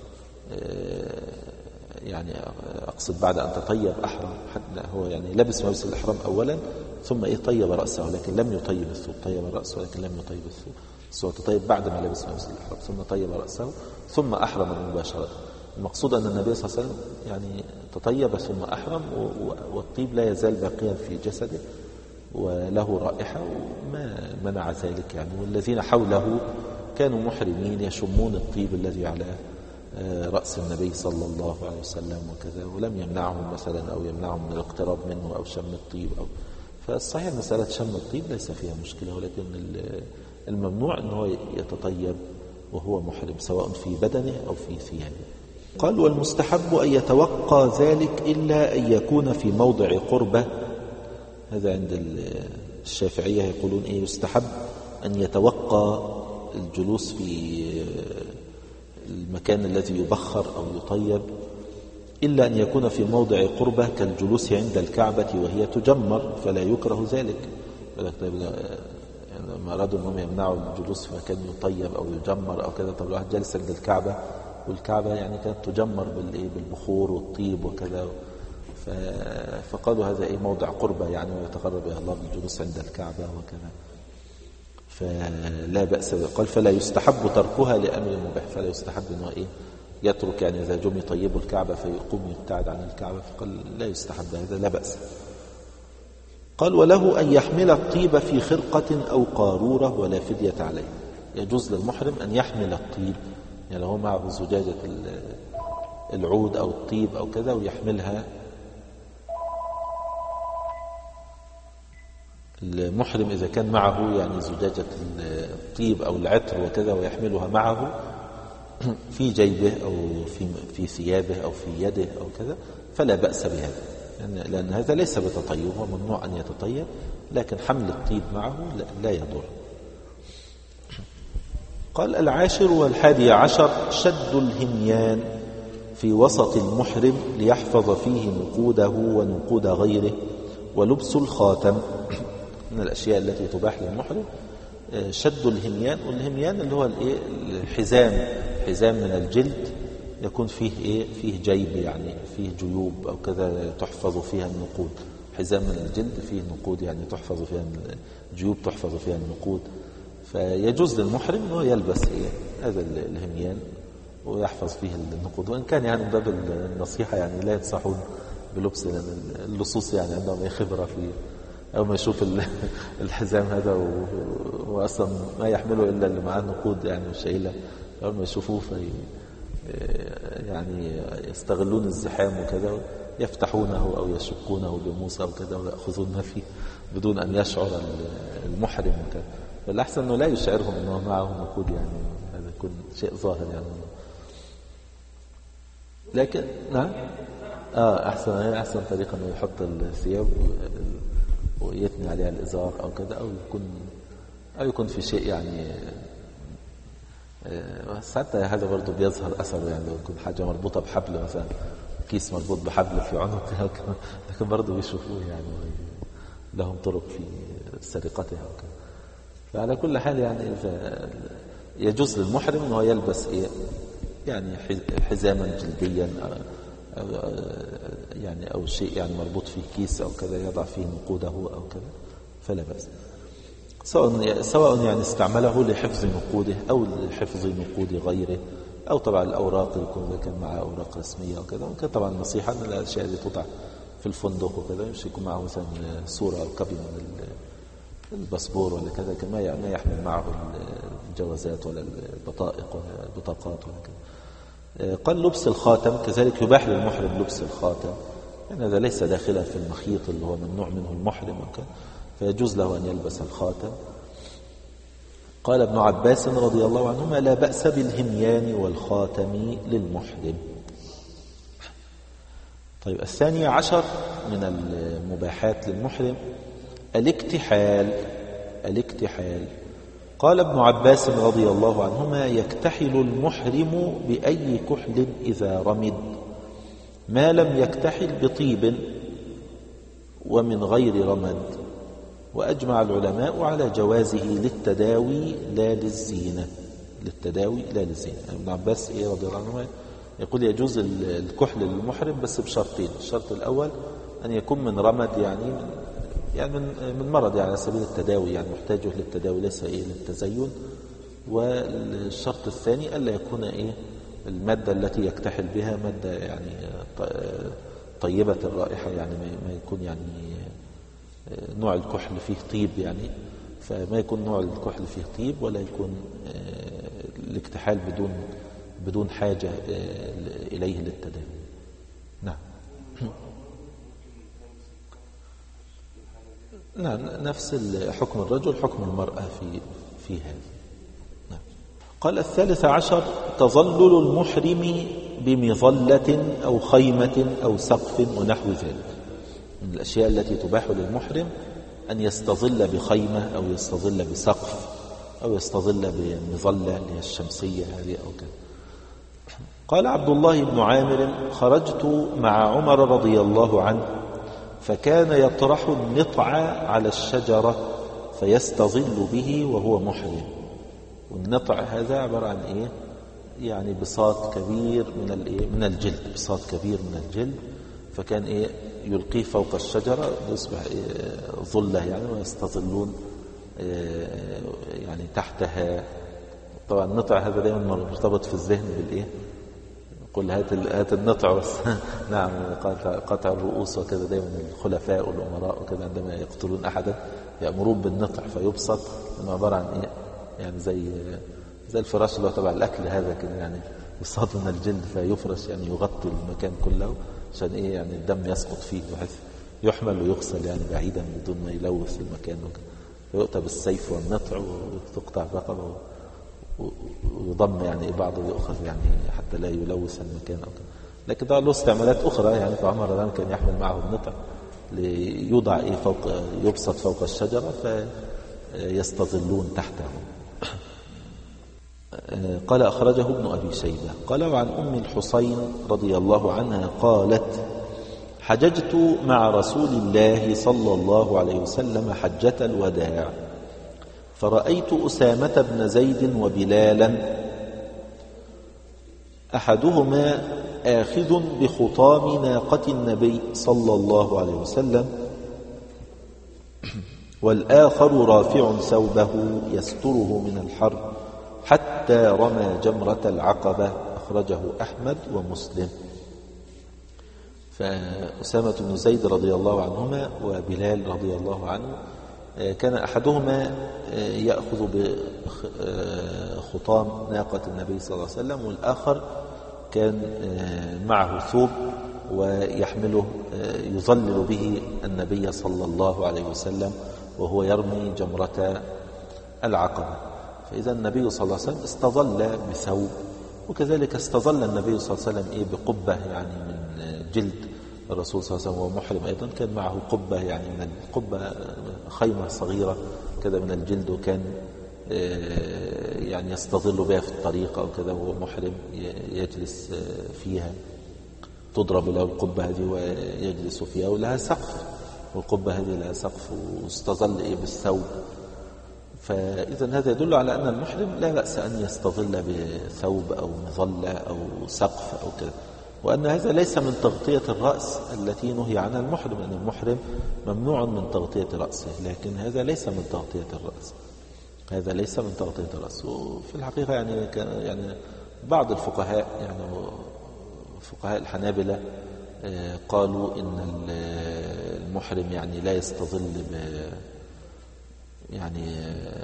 يعني أقصد بعد أن تطيب أحرم، حتى هو يعني لبس ملابس الإحرام أولا ثم إيه طيب رأسه، لكن لم يطيب الثوب. طيب رأسه ولكن لم يطيب الثوب، سوى تطيب بعد ما لبس ملابس الإحرام ثم طيب رأسه ثم أحرم مباشرة. المقصود أن النبي صلى الله عليه وسلم يعني تطيب ثم أحرم، والطيب لا يزال باقيا في جسده وله رائحة وما منع ذلك يعني. والذين حوله كانوا محرمين يشمون الطيب الذي على رأس النبي صلى الله عليه وسلم وكذا، ولم يمنعهم مثلا أو يمنعهم من الاقتراب منه أو شم الطيب أو. فالصحيح مسألة شم الطيب ليس فيها مشكلة، ولكن الممنوع أنه يتطيب وهو محرم سواء في بدنه أو في ثيابه. قال: والمستحب أن يتوقى ذلك إلا أن يكون في موضع قربة. هذا عند الشافعية يقولون إيه يستحب أن يتوقى الجلوس في المكان الذي يبخر أو يطيب إلا أن يكون في موضع قربة كالجلوس عند الكعبة وهي تجمر، فلا يكره ذلك. يعني ما أرادوا أنهم يمنعوا الجلوس في مكان يطيب أو يجمر أو كذا، طب الواحد جالس عند الكعبة والكعبة يعني كانت تجمر بالبخور والطيب وكذا، فقالوا هذا أي موضع قربة يعني ويتقرب إلى الله بالجلوس عند الكعبة وكذا، فلا بأس. قال: فلا يستحب تركها لأمر مباح، فلا يستحب أنه إيه يترك يعني إذا جم يطيبوا الكعبة فيقوم يبتعد عن الكعبة، فقال لا يستحب هذا، لا بأس. قال: وله أن يحمل الطيب في خرقة أو قارورة ولا فدية عليه. يجوز للمحرم أن يحمل الطيب، يعني لو هو معه زجاجة العود أو الطيب أو كذا ويحملها. المحرم إذا كان معه يعني زجاجة الطيب أو العطر وكذا ويحملها معه في جيبه أو في في ثيابه أو في يده أو كذا فلا بأس بهذا، لأن, لأن هذا ليس بتطيب، هو ممنوع أن يتطيب، لكن حمل الطيب معه لا يضر. قال العاشر والحادي عشر شد الهميان في وسط المحرم ليحفظ فيه نقوده ونقود غيره، ولبس الخاتم. من الأشياء التي تباح للمحرم شد الهميان، والهميان اللي هو الايه الحزام، حزام من الجلد يكون فيه ايه فيه جيب، يعني فيه جيوب او كذا تحفظ فيها النقود. حزام من الجلد فيه نقود يعني تحفظ فيها جيوب تحفظ فيها النقود. فيجوز للمحرم انه يلبس ايه هذا الهميان ويحفظ فيه النقود، وان كان يعني من باب النصيحه يعني لا ينصحون بلبس، لان اللصوص يعني عندهم خبره في أو ما يشوف الحزام هذا وأصلا ما يحمله إلا اللي معاه نقود يعني وشايله، أول ما يشوفوه في يعني يستغلون الزحام وكذا يفتحونه أو يشقونه بموسى وكذا ويأخذون ما فيه بدون أن يشعر المحرم وكذا. فالأحسن أنه لا يشعرهم أنه معه نقود، يعني هذا يكون شيء ظاهر يعني. لكن نعم آه أحسن أحسن طريقة أنه يحط الثياب ويثني عليها الإزار أو كذا، أو يكون أو يكون في شيء يعني حتى هذا برضو بيظهر أثره، يعني لو يكون حاجة مربوطة بحبل مثلا، كيس مربوط بحبل في عنقه، لكن برضو بيشوفوه يعني لهم طرق في سرقتها وكذا. فعلى كل حال يعني إذا يجوز للمحرم أنه يلبس إيه يعني حزاما جلديا أو يعني أو شيء يعني مربوط فيه كيس أو كذا يضع فيه نقوده أو كذا فلا بأس، سواء سواء يعني استعمله لحفظ نقوده أو لحفظ نقود غيره، أو طبعا الأوراق يكون كان معه أوراق رسمية وكذا. وكان طبعا نصيحة أن الأشياء اللي توضع في الفندق وكذا مش يكون معه مثلا صورة أو كوبي من الباسبور ولا كذا، كما ما يحمل معه الجوازات ولا البطائق ولا البطاقات ولا كذا. قال لبس الخاتم كذلك يباح للمحرم لبس الخاتم، يعني هذا ليس داخلا في المخيط اللي هو ممنوع منه المحرم وكذا، فيجوز له أن يلبس الخاتم. قال ابن عباس رضي الله عنهما لا بأس بالهميان والخاتم للمحرم. طيب الثاني عشر من المباحات للمحرم الاكتحال. الاكتحال قال ابن عباس رضي الله عنهما يكتحل المحرم بأي كحل إذا رمد ما لم يكتحل بطيب ومن غير رمد، وأجمع العلماء على جوازه للتداوي لا للزينة. للتداوي لا للزينة. ابن عباس إيه رضي الله عنه يقول يجوز الكحل للمحرم بس بشرطين. الشرط الأول أن يكون من رمد، يعني من يعني من من مرض يعني على سبيل التداوي، يعني محتاجه للتداوي ليس إيه للتزين. والشرط الثاني ألا يكون إيه المادة التي يكتحل بها مادة يعني طيبة الرائحة، يعني ما يكون يعني نوع الكحل فيه طيب، يعني فما يكون نوع الكحل فيه طيب ولا يكون الاكتحال بدون بدون حاجة إليه للتداوي. نعم نعم نفس حكم الرجل حكم المرأة في في هذا. نعم. قال الثالث عشر تظلل المحرم بمظلة أو خيمة أو سقف ونحو ذلك. من الأشياء التي تباح للمحرم أن يستظل بخيمة أو يستظل بسقف أو يستظل بمظلة اللي هي الشمسية هذه أو كذا. قال عبد الله بن عامر خرجت مع عمر رضي الله عنه فكان يطرح النطع على الشجرة فيستظل به وهو محرم. والنطع هذا عبارة عن إيه؟ يعني بساط كبير من الإيه؟ من الجلد، بساط كبير من الجلد، فكان إيه يلقيه فوق الشجرة يصبح إيه ظلة يعني، ويستظلون إيه يعني تحتها. طبعا النطع هذا دائما مرتبط في الذهن بالإيه؟ قل هات هات النطع نعم قطع, قطع الرؤوس وكذا. دائما الخلفاء والأمراء وكذا عندما يقتلون أحدا يأمرون بالنطع فيبسط، عبارة عن إيه يعني زي زي الفراش اللي هو تبع الأكل هذا كده، يعني يصاد من الجلد فيفرش، يعني يغطي المكان كله عشان إيه يعني الدم يسقط فيه، بحيث يحمل ويغسل يعني بعيدا بدون ما يلوث المكان وكده. فيؤتى بالسيف والنطع وتقطع الرقبة ويضم يعني بعضه يؤخذ يعني حتى لا يلوث المكان أو كده. لكن ده له استعمالات أخرى، يعني فعمر رضي الله عنه كان يحمل معه النطع ليوضع إيه فوق، يبسط فوق الشجرة فيستظلون تحته. قال أخرجه ابن أبي شيبة. قال وعن أم الحسين رضي الله عنها قالت حججت مع رسول الله صلى الله عليه وسلم حجة الوداع، فرأيت أسامة بن زيد وبلالا أحدهما آخذ بخطام ناقة النبي صلى الله عليه وسلم، والآخر رافع ثوبه يستره من الحر حتى رمى جمرة العقبة. أخرجه أحمد ومسلم. فأسامة بن زيد رضي الله عنهما وبلال رضي الله عنه كان أحدهما يأخذ بخطام ناقة النبي صلى الله عليه وسلم، والآخر كان معه ثوب ويحمله يظلل به النبي صلى الله عليه وسلم وهو يرمي جمرة العقبة. فإذا النبي صلى الله عليه وسلم استظل بثوب، وكذلك استظل النبي صلى الله عليه وسلم إيه بقبة يعني من جلد الرسول صلى الله عليه وسلم، ومحرم أيضا كان معه قبة يعني من القبة خيمة صغيرة كذا من الجلد، وكان يعني يستظل بها في الطريق أو كذا وهو محرم يجلس فيها، تضرب له القبة هذه ويجلس فيها، ولها سقف، والقبة هذه لها سقف، واستظل إيه بالثوب. فإذا هذا يدل على أن المحرم لا بأس أن يستظل بثوب أو مظلة أو سقف أو كذا، وأن هذا ليس من تغطية الرأس التي نهي عنها المحرم، أن المحرم ممنوع من تغطية رأسه، لكن هذا ليس من تغطية الرأس، هذا ليس من تغطية الرأس. وفي الحقيقة يعني يعني بعض الفقهاء يعني فقهاء الحنابلة قالوا إن المحرم يعني لا يستظل ب يعني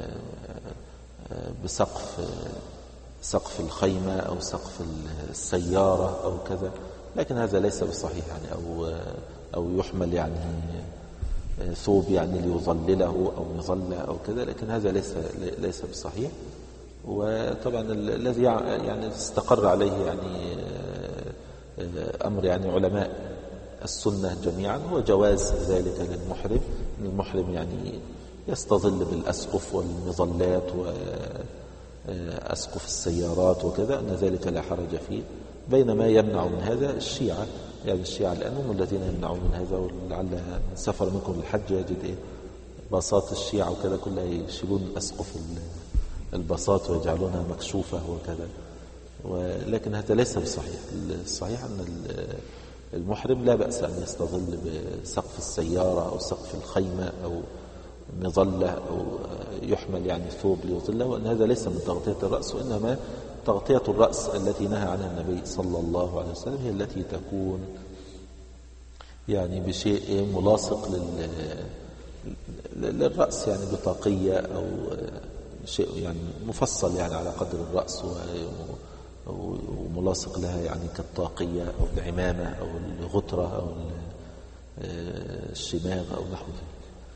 بسقف سقف الخيمة أو سقف السيارة أو كذا، لكن هذا ليس بصحيح يعني، أو أو يحمل يعني ثوب يعني ليظلله أو مظلة أو كذا، لكن هذا ليس ليس بصحيح. وطبعا الذي يعني استقر عليه يعني أمر يعني علماء السنة جميعا هو جواز ذلك للمحرم، المحرم يعني يستظل بالأسقف والمظلات وأسقف السيارات وكذا، أن ذلك لا حرج فيه. بينما يمنع من هذا الشيعة، يعني الشيعة لأنهم الذين يمنعون من هذا، ولعل من سفر منكم للحج يجد إيه باصات الشيعة وكذا كلها يشيلون أسقف الباصات ويجعلونها مكشوفة وكذا، ولكن هذا ليس بصحيح. الصحيح أن المحرم لا بأس أن يستظل بسقف السيارة أو سقف الخيمة أو مظلة أو يحمل يعني ثوب ليظله، وأن هذا ليس من تغطية الرأس، وإنما تغطية الرأس التي نهى عنها النبي صلى الله عليه وسلم هي التي تكون يعني بشيء ملاصق للرأس، يعني بطاقية أو شيء يعني مفصل يعني على قدر الرأس وملاصق لها يعني كالطاقية أو العمامة أو الغطرة أو الشماغ أو نحو ذلك.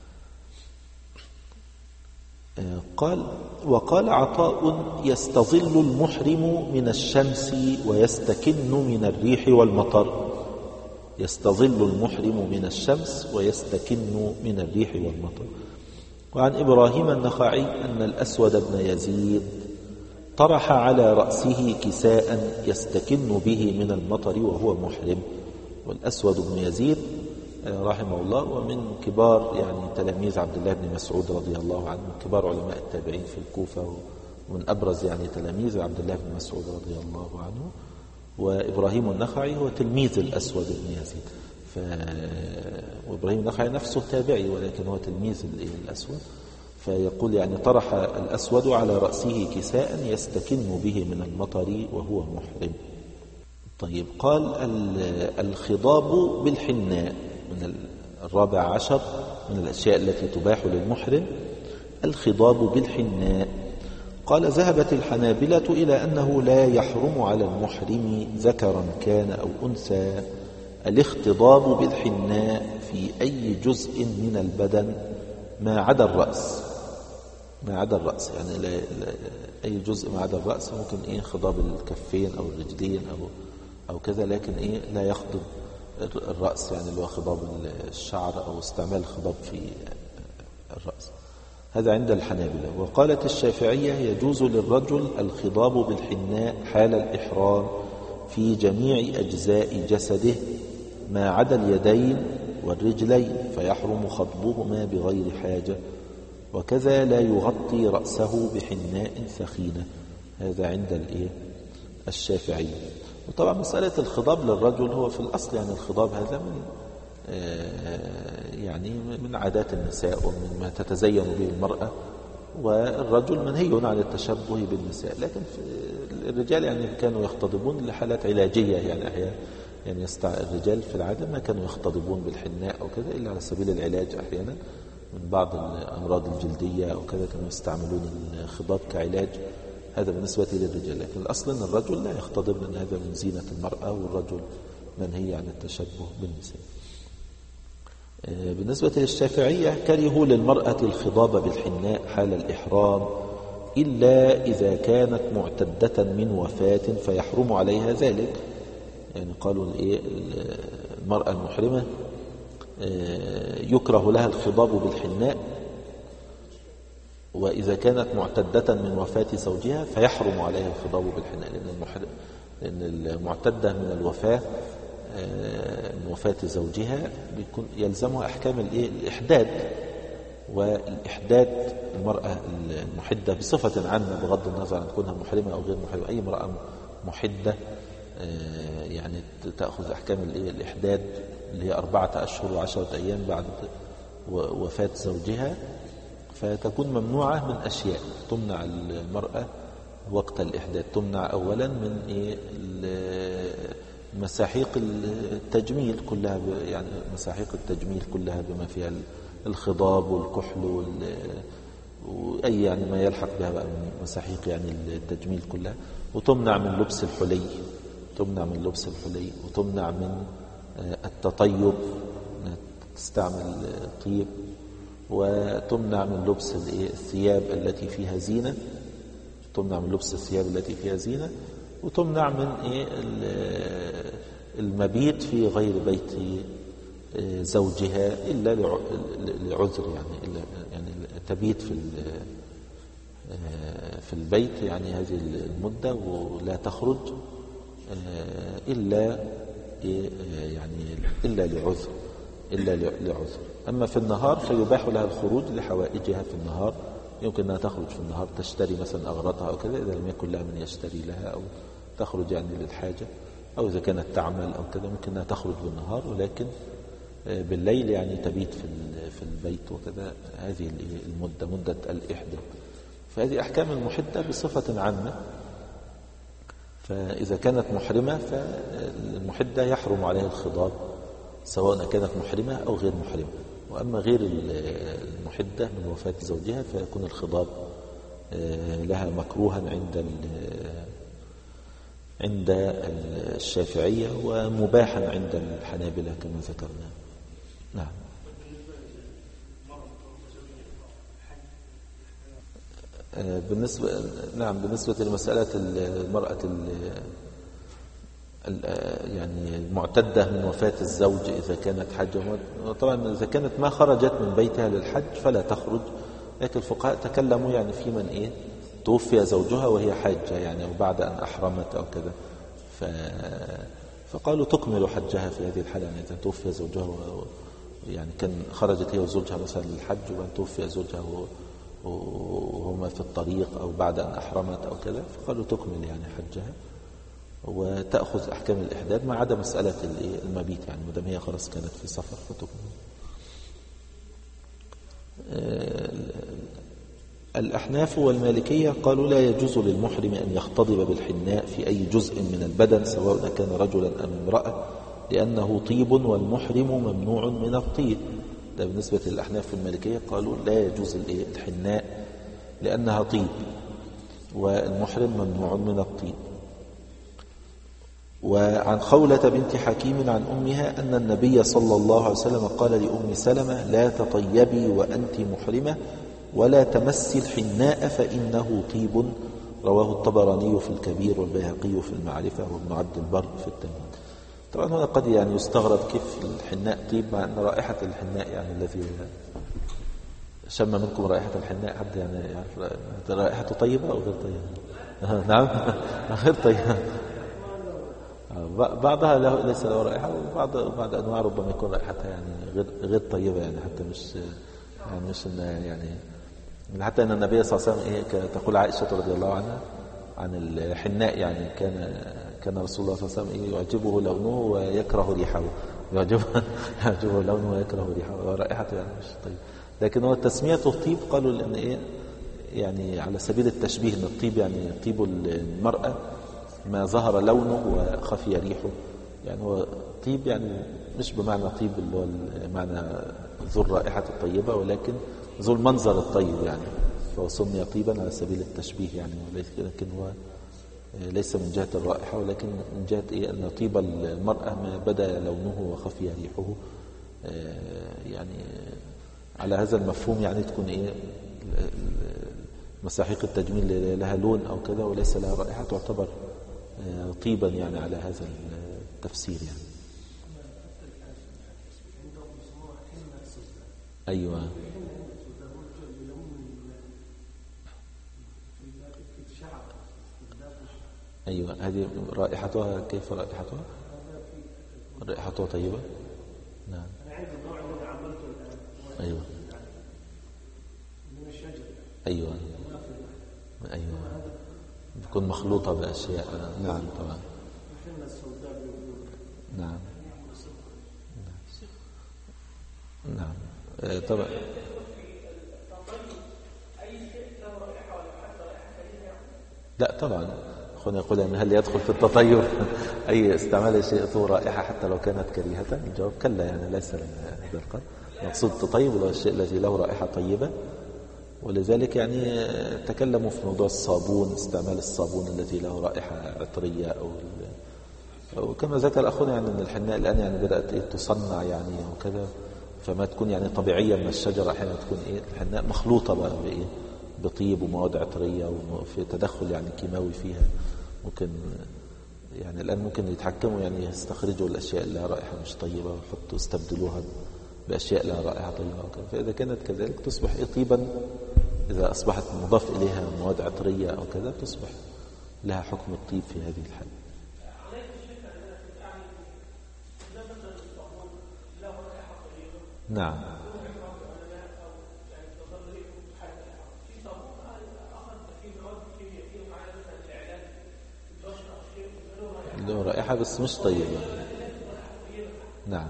قال وقال عطاء يستظل المحرم من الشمس ويستكن من الريح والمطر، يستظل المحرم من الشمس ويستكن من الريح والمطر. وعن إبراهيم النخعي أن الأسود بن يزيد طرح على رأسه كساء يستكن به من المطر وهو محرم. والأسود بن يزيد رحمه الله ومن كبار يعني تلاميذ عبد الله بن مسعود رضي الله عنه، كبار علماء التابعين في الكوفة، ومن أبرز يعني تلاميذ عبد الله بن مسعود رضي الله عنه. وإبراهيم النخعي هو تلميذ الأسود بن يزيد، ف... وإبراهيم النخعي نفسه تابعي ولكن هو تلميذ الأسود. فيقول يعني طرح الأسود على رأسه كساء يستكن به من المطر وهو محرم. طيب قال الخضاب بالحناء من الرابع عشر من الأشياء التي تباح للمحرم الخضاب بالحناء. قال ذهبت الحنابلة إلى أنه لا يحرم على المحرم ذكرا كان أو أنثى الاختضاب بالحناء في أي جزء من البدن ما عدا الرأس، ما عدا الرأس يعني لا لا أي جزء ما عدا الرأس، ممكن إيه خضاب الكفين أو الرجلين أو أو كذا، لكن إيه لا يخضب الرأس يعني اللي هو خضاب الشعر أو استعمال الخضاب في الرأس. هذا عند الحنابلة. وقالت الشافعية يجوز للرجل الخضاب بالحناء حال الإحرام في جميع أجزاء جسده ما عدا اليدين والرجلين، فيحرم خضبهما بغير حاجة، وكذا لا يغطي رأسه بحناء ثخينة. هذا عند الإيه الشافعية. وطبعا مسألة الخضاب للرجل هو في الأصل يعني الخضاب هذا من يعني من عادات النساء ومن ما تتزين به المرأة، والرجل منهي عن التشبه بالنساء، لكن الرجال يعني كانوا يختضبون لحالات علاجية يعني أحيانا يعني يستع... الرجال في العادة ما كانوا يختضبون بالحناء أو كذا إلا على سبيل العلاج أحيانا من بعض الأمراض الجلدية أو كذا، كانوا يستعملون الخضاب كعلاج. هذا بالنسبة للرجال، لكن الأصل أن الرجل لا يختضب لأن هذا من زينة المرأة، والرجل منهي عن التشبه بالنساء. بالنسبة للشافعية كرهوا للمرأة الخضاب بالحناء حال الإحرام إلا إذا كانت معتدة من وفاة فيحرم عليها ذلك. يعني قالوا المرأة المحرمة يكره لها الخضاب بالحناء، وإذا كانت معتدة من وفاة زوجها فيحرم عليها الخضاب بالحناء، لأن المعتدة من الوفاة من وفاة زوجها بيكون يلزمها أحكام الإحداد، والإحداد المرأة المحدة بصفة عامة بغض النظر عن كونها محرمة أو غير محرمة، أي امرأة محدة يعني تأخذ أحكام الإحداد اللي هي أربعة أشهر وعشرة أيام بعد وفاة زوجها، فتكون ممنوعة من أشياء تمنع المرأة وقت الإحداد. تمنع أولا من إيه مساحيق التجميل كلها، يعني مساحيق التجميل كلها بما فيها الخضاب والكحل وأي يعني ما يلحق بها بقى من مساحيق يعني التجميل كلها. وتمنع من لبس الحلي، تمنع من لبس الحلي وتمنع من التطيب، تستعمل طيب، وتمنع من لبس الثياب التي فيها زينة، تمنع من لبس الثياب التي فيها زينة، وتمنع من إيه المبيت في غير بيت زوجها إلا لعذر، يعني إلا يعني تبيت في في البيت يعني هذه المدة ولا تخرج إلا يعني إلا لعذر إلا لعذر. أما في النهار فيباح لها الخروج لحوائجها في النهار، يمكن أنها تخرج في النهار تشتري مثلا أغراضها أو كذا إذا لم يكن لها من يشتري لها، أو تخرج يعني للحاجة، أو إذا كانت تعمل أو كذا ممكن أنها تخرج بالنهار، ولكن بالليل يعني تبيت في في البيت وكذا. هذه المدة مدة الإحداد. فهذه أحكام المحدة بصفة عامة. فإذا كانت محرمة فالمحدة يحرم عليها الخضاب سواء كانت محرمة أو غير محرمة. وأما غير المحدة من وفاة زوجها فيكون الخضاب لها مكروها عند عند الشافعية ومباحا عند الحنابلة كما ذكرنا. نعم. بالنسبة نعم بالنسبة لمسألة المرأة يعني المعتدة من وفاة الزوج إذا كانت حجة، طبعا إذا كانت ما خرجت من بيتها للحج فلا تخرج، لكن الفقهاء تكلموا يعني في من إيه توفي زوجها وهي حاجة يعني وبعد أن أحرمت أو كذا، ف... فقالوا تكمل حجها في هذه الحالة. يعني إذا توفي زوجها و... يعني كان خرجت هي وزوجها مثلا للحج وبعد توفي زوجها و... وهما في الطريق أو بعد أن أحرمت أو كذا، فقالوا تكمل يعني حجها وتأخذ أحكام الإحداد ما عدا مسألة المبيت، يعني مدام هي خلاص كانت في سفر فتكمل. الأحناف والمالكية قالوا لا يجوز للمحرم أن يختضب بالحناء في أي جزء من البدن سواء كان رجلا أم امرأة، لأنه طيب والمحرم ممنوع من الطيب. ده بالنسبة للأحناف والمالكية قالوا لا يجوز الحناء لأنها طيب. والمحرم ممنوع من الطيب. وعن خولة بنت حكيم عن أمها أن النبي صلى الله عليه وسلم قال لأم سلمة لا تطيبي وأنت محرمة ولا تمسي الحناء فإنه طيب. رواه الطبراني في الكبير والبيهقي في المعرفة وابن عبد البر في التمهيد. طبعا هنا قد يعني يستغرب كيف الحناء طيب مع أن رائحة الحناء يعني الذي شم منكم رائحة الحناء حد يعني يعرف رائحته طيبة أو غير طيبة؟ نعم غير طيبة. بعضها له ليس له رائحة وبعض بعض أنواع ربما يكون رائحتها يعني غير غير طيبة يعني حتى مش يعني مش يعني حتى أن النبي صلى الله عليه وسلم إيه تقول عائشة رضي الله عنها عن الحناء يعني كان كان رسول الله صلى الله عليه وسلم إيه يعجبه لونه ويكره ريحه يعجبه يعجبه لونه ويكره ريحه ورائحته يعني مش طيب. لكن هو تسميته طيب قالوا لأن إيه يعني على سبيل التشبيه أن الطيب يعني طيب المرأة ما ظهر لونه وخفي ريحه يعني هو طيب يعني مش بمعنى طيب اللي هو معنى ذو الرائحة الطيبة ولكن ذو المنظر الطيب يعني فهو سمي طيبا على سبيل التشبيه يعني لكن هو ليس من جهة الرائحة ولكن من جهة إيه أن طيب المرأة ما بدا لونه وخفي ريحه يعني على هذا المفهوم يعني تكون إيه مساحيق التجميل لها لون أو كذا وليس لها رائحة تعتبر طيبا يعني على هذا التفسير يعني. أيوة أيوة هذه رائحتها كيف رائحتها؟ رائحتها طيبة. نعم أيوة أيوة أيوة تكون مخلوطة بأشياء. نعم طبعا. نعم نعم طبعا. لا طبعا أخونا يقول أن هل يدخل في التطيب أي استعمال شيء ذو رائحة حتى لو كانت كريهة؟ الجواب كلا يعني ليس هذا القدر. مقصود التطيب هو الشيء الذي له رائحة طيبة ولذلك يعني تكلموا في موضوع الصابون استعمال الصابون الذي له رائحة عطرية أو وكما ذكر أخونا يعني أن الحناء الآن يعني بدأت تصنع يعني وكذا فما تكون يعني طبيعية من الشجرة أحيانا تكون إيه الحناء مخلوطة بقى بإيه بطيب ومواد عطرية وفي تدخل يعني كيماوي فيها ممكن يعني الآن ممكن يتحكموا يعني يستخرجوا الأشياء اللي لها رائحة مش طيبة ويحطوا يستبدلوها بأشياء لها رائحة طيبة وكذا. فإذا كانت كذلك تصبح إيه طيبا إذا أصبحت مضاف إليها مواد عطرية أو كذا تصبح لها حكم الطيب في هذه الحالة. نعم له رائحة بس مش طيبة. نعم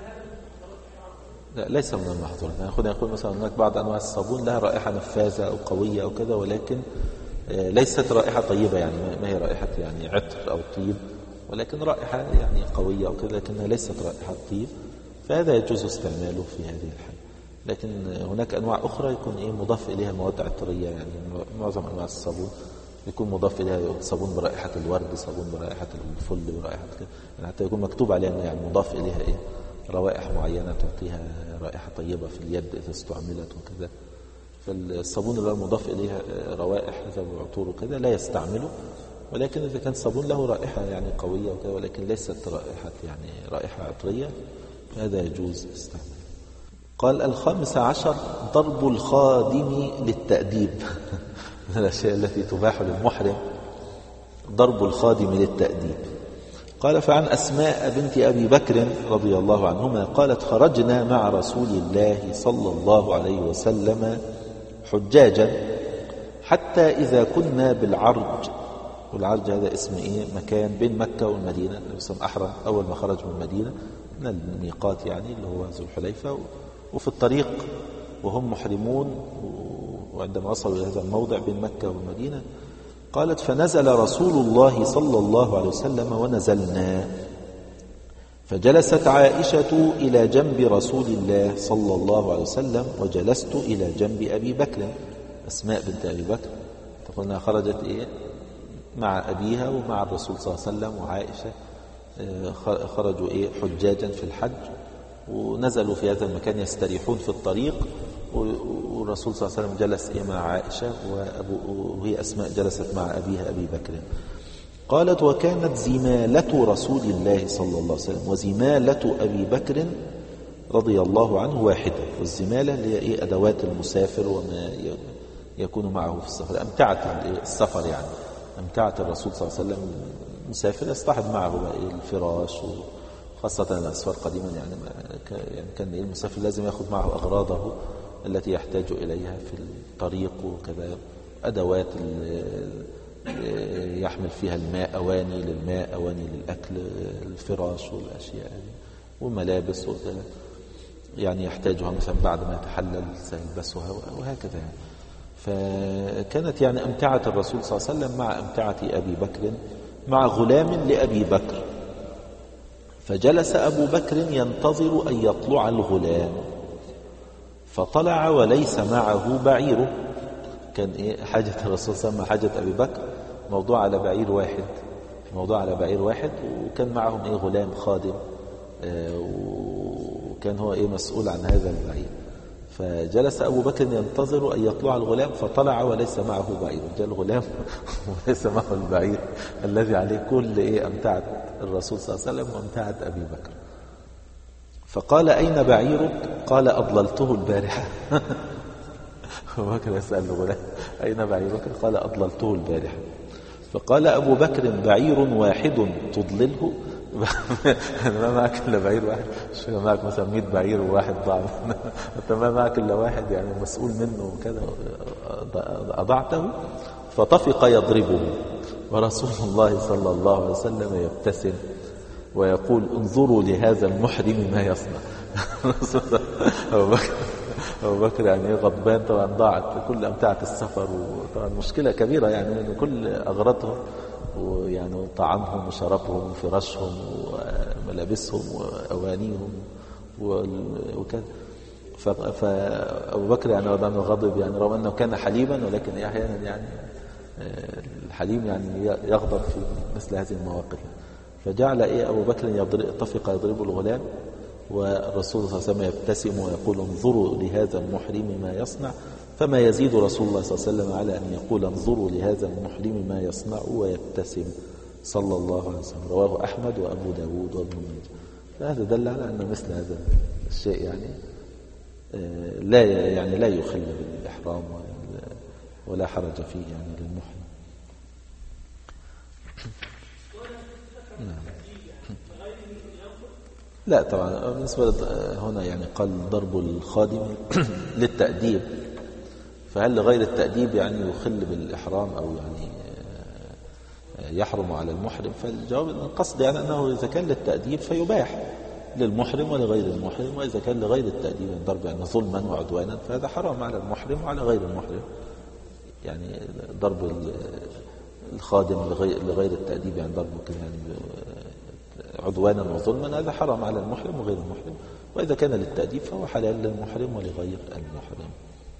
لا ليس من المحظور. نأخذ يقول مثلا هناك بعض أنواع الصابون لها رائحة نفاذة أو قوية أو كذا ولكن ليست رائحة طيبة يعني ما هي رائحة يعني عطر أو طيب ولكن رائحة يعني قوية أو كذا لكنها ليست رائحة طيب فهذا يجوز استعماله في هذه الحالة. لكن هناك أنواع أخرى يكون إيه مضاف إليها مواد عطرية يعني معظم أنواع الصابون يكون مضاف إليها صابون برائحة الورد صابون برائحة الفل برائحة كذا يعني حتى يكون مكتوب عليها يعني مضاف إليها إيه روائح معينة تعطيها رائحة طيبة في اليد إذا استعملت وكذا. فالصابون اللي المضاف إليها روائح ذو عطور وكذا لا يستعمله ولكن إذا كان صابون له رائحة يعني قوية وكذا ولكن ليست رائحة يعني رائحة عطرية هذا يجوز استعماله. قال الخامس عشر ضرب الخادم للتأديب من الأشياء التي تباح للمحرم ضرب الخادم للتأديب. قال فعن أسماء بنت أبي بكر رضي الله عنهما قالت خرجنا مع رسول الله صلى الله عليه وسلم حجاجا حتى إذا كنا بالعرج والعرج هذا اسم إيه مكان بين مكة والمدينة اسم أحرم أول ما خرج من المدينة من الميقات يعني اللي هو ذو الحليفة وفي الطريق وهم محرمون وعندما وصلوا إلى هذا الموضع بين مكة والمدينة قالت فنزل رسول الله صلى الله عليه وسلم ونزلنا فجلست عائشة إلى جنب رسول الله صلى الله عليه وسلم وجلست إلى جنب أبي بكر أسماء بنت أبي بكر تقولنا خرجت إيه مع أبيها ومع الرسول صلى الله عليه وسلم وعائشة، خرجوا إيه حجاجا في الحج، ونزلوا في هذا المكان يستريحون في الطريق، والرسول صلى الله عليه وسلم جلس إيه مع عائشة، وهي أسماء جلست مع أبيها أبي بكر. قالت: وكانت زمالة رسول الله صلى الله عليه وسلم وزمالة أبي بكر رضي الله عنه واحدة. والزمالة اللي هي إيه أدوات المسافر وما يكون معه في السفر، أمتعة السفر يعني، أمتعة الرسول صلى الله عليه وسلم مسافر يصطحب معه الفراش، وخاصة الأسفار قديما يعني, يعني كان المسافر لازم يأخذ معه أغراضه التي يحتاج إليها في الطريق، وكذا أدوات يحمل فيها الماء، أواني للماء، أواني للأكل، الفراش والأشياء وملابس وكذا يعني يحتاجها مثلا بعد ما يتحلل سيلبسها وهكذا يعني. فكانت يعني أمتعة الرسول صلى الله عليه وسلم مع أمتعة أبي بكر مع غلام لأبي بكر. فجلس أبو بكر ينتظر أن يطلع الغلام، فطلع وليس معه بعيره. كان إيه حاجة الرسول صلى الله عليه وسلم حاجة أبي بكر موضوع على بعير واحد، موضوع على بعير واحد، وكان معهم إيه غلام خادم، آه وكان هو إيه مسؤول عن هذا البعير. فجلس أبو بكر ينتظر أن يطلع الغلام، فطلع وليس معه بعير. جاء الغلام وليس معه البعير الذي عليه كل إيه أمتعة الرسول صلى الله عليه وسلم وأمتعة أبي بكر. فقال: أين بعيرك؟ قال: أضللته البارحة. أبو بكر يسأل الغلام: أين بعيرك؟ قال: أضللته البارحة. فقال أبو بكر: بعير واحد تضلله؟ ما معك إلا بعير واحد؟ مش معك مثلا مئة بعير وواحد ضاع، أنت ما معك إلا واحد يعني مسؤول منه وكذا، أضعته. فطفق يضربه، ورسول الله صلى الله عليه وسلم يبتسم ويقول: انظروا لهذا المحرم ما يصنع. أبو بكر أبو بكر يعني غضبان طبعا، ضاعت كل أمتعة السفر، وطبعا مشكلة كبيرة يعني من كل أغراضهم، ويعني طعامهم وشرابهم وفراشهم وملابسهم وأوانيهم وكذا. فأبو بكر يعني رضي الله غضب يعني، رغم أنه كان حليما، ولكن أحيانا يعني الحليم يعني يغضب في مثل هذه المواقف. فجعل إيه أبو بكر يطفق يضرب الغلام، والرسول صلى الله عليه وسلم يبتسم ويقول: انظروا لهذا المحرم ما يصنع. فما يزيد رسول الله صلى الله عليه وسلم على أن يقول: انظروا لهذا المحرم ما يصنع ويبتسم صلى الله عليه وسلم. رواه أحمد وأبو داود وابن ماجه. فهذا دل على أن مثل هذا الشيء يعني لا يعني لا يخل بالإحرام ولا حرج فيه يعني للمحرم. نعم. لا طبعا بالنسبة هنا يعني قال ضرب الخادم للتأديب، فهل لغير التأديب يعني يخل بالإحرام أو يعني يحرم على المحرم؟ فالجواب القصد يعني أنه إذا كان للتأديب فيباح للمحرم ولغير المحرم، وإذا كان لغير التأديب الضرب يعني ظلما وعدوانا فهذا حرام على المحرم وعلى غير المحرم. يعني ضرب الخادم لغير التأديب يعني ضربه يعني عدوانا وظلما هذا حرام على المحرم وغير المحرم، وإذا كان للتأديب فهو حلال للمحرم ولغير المحرم.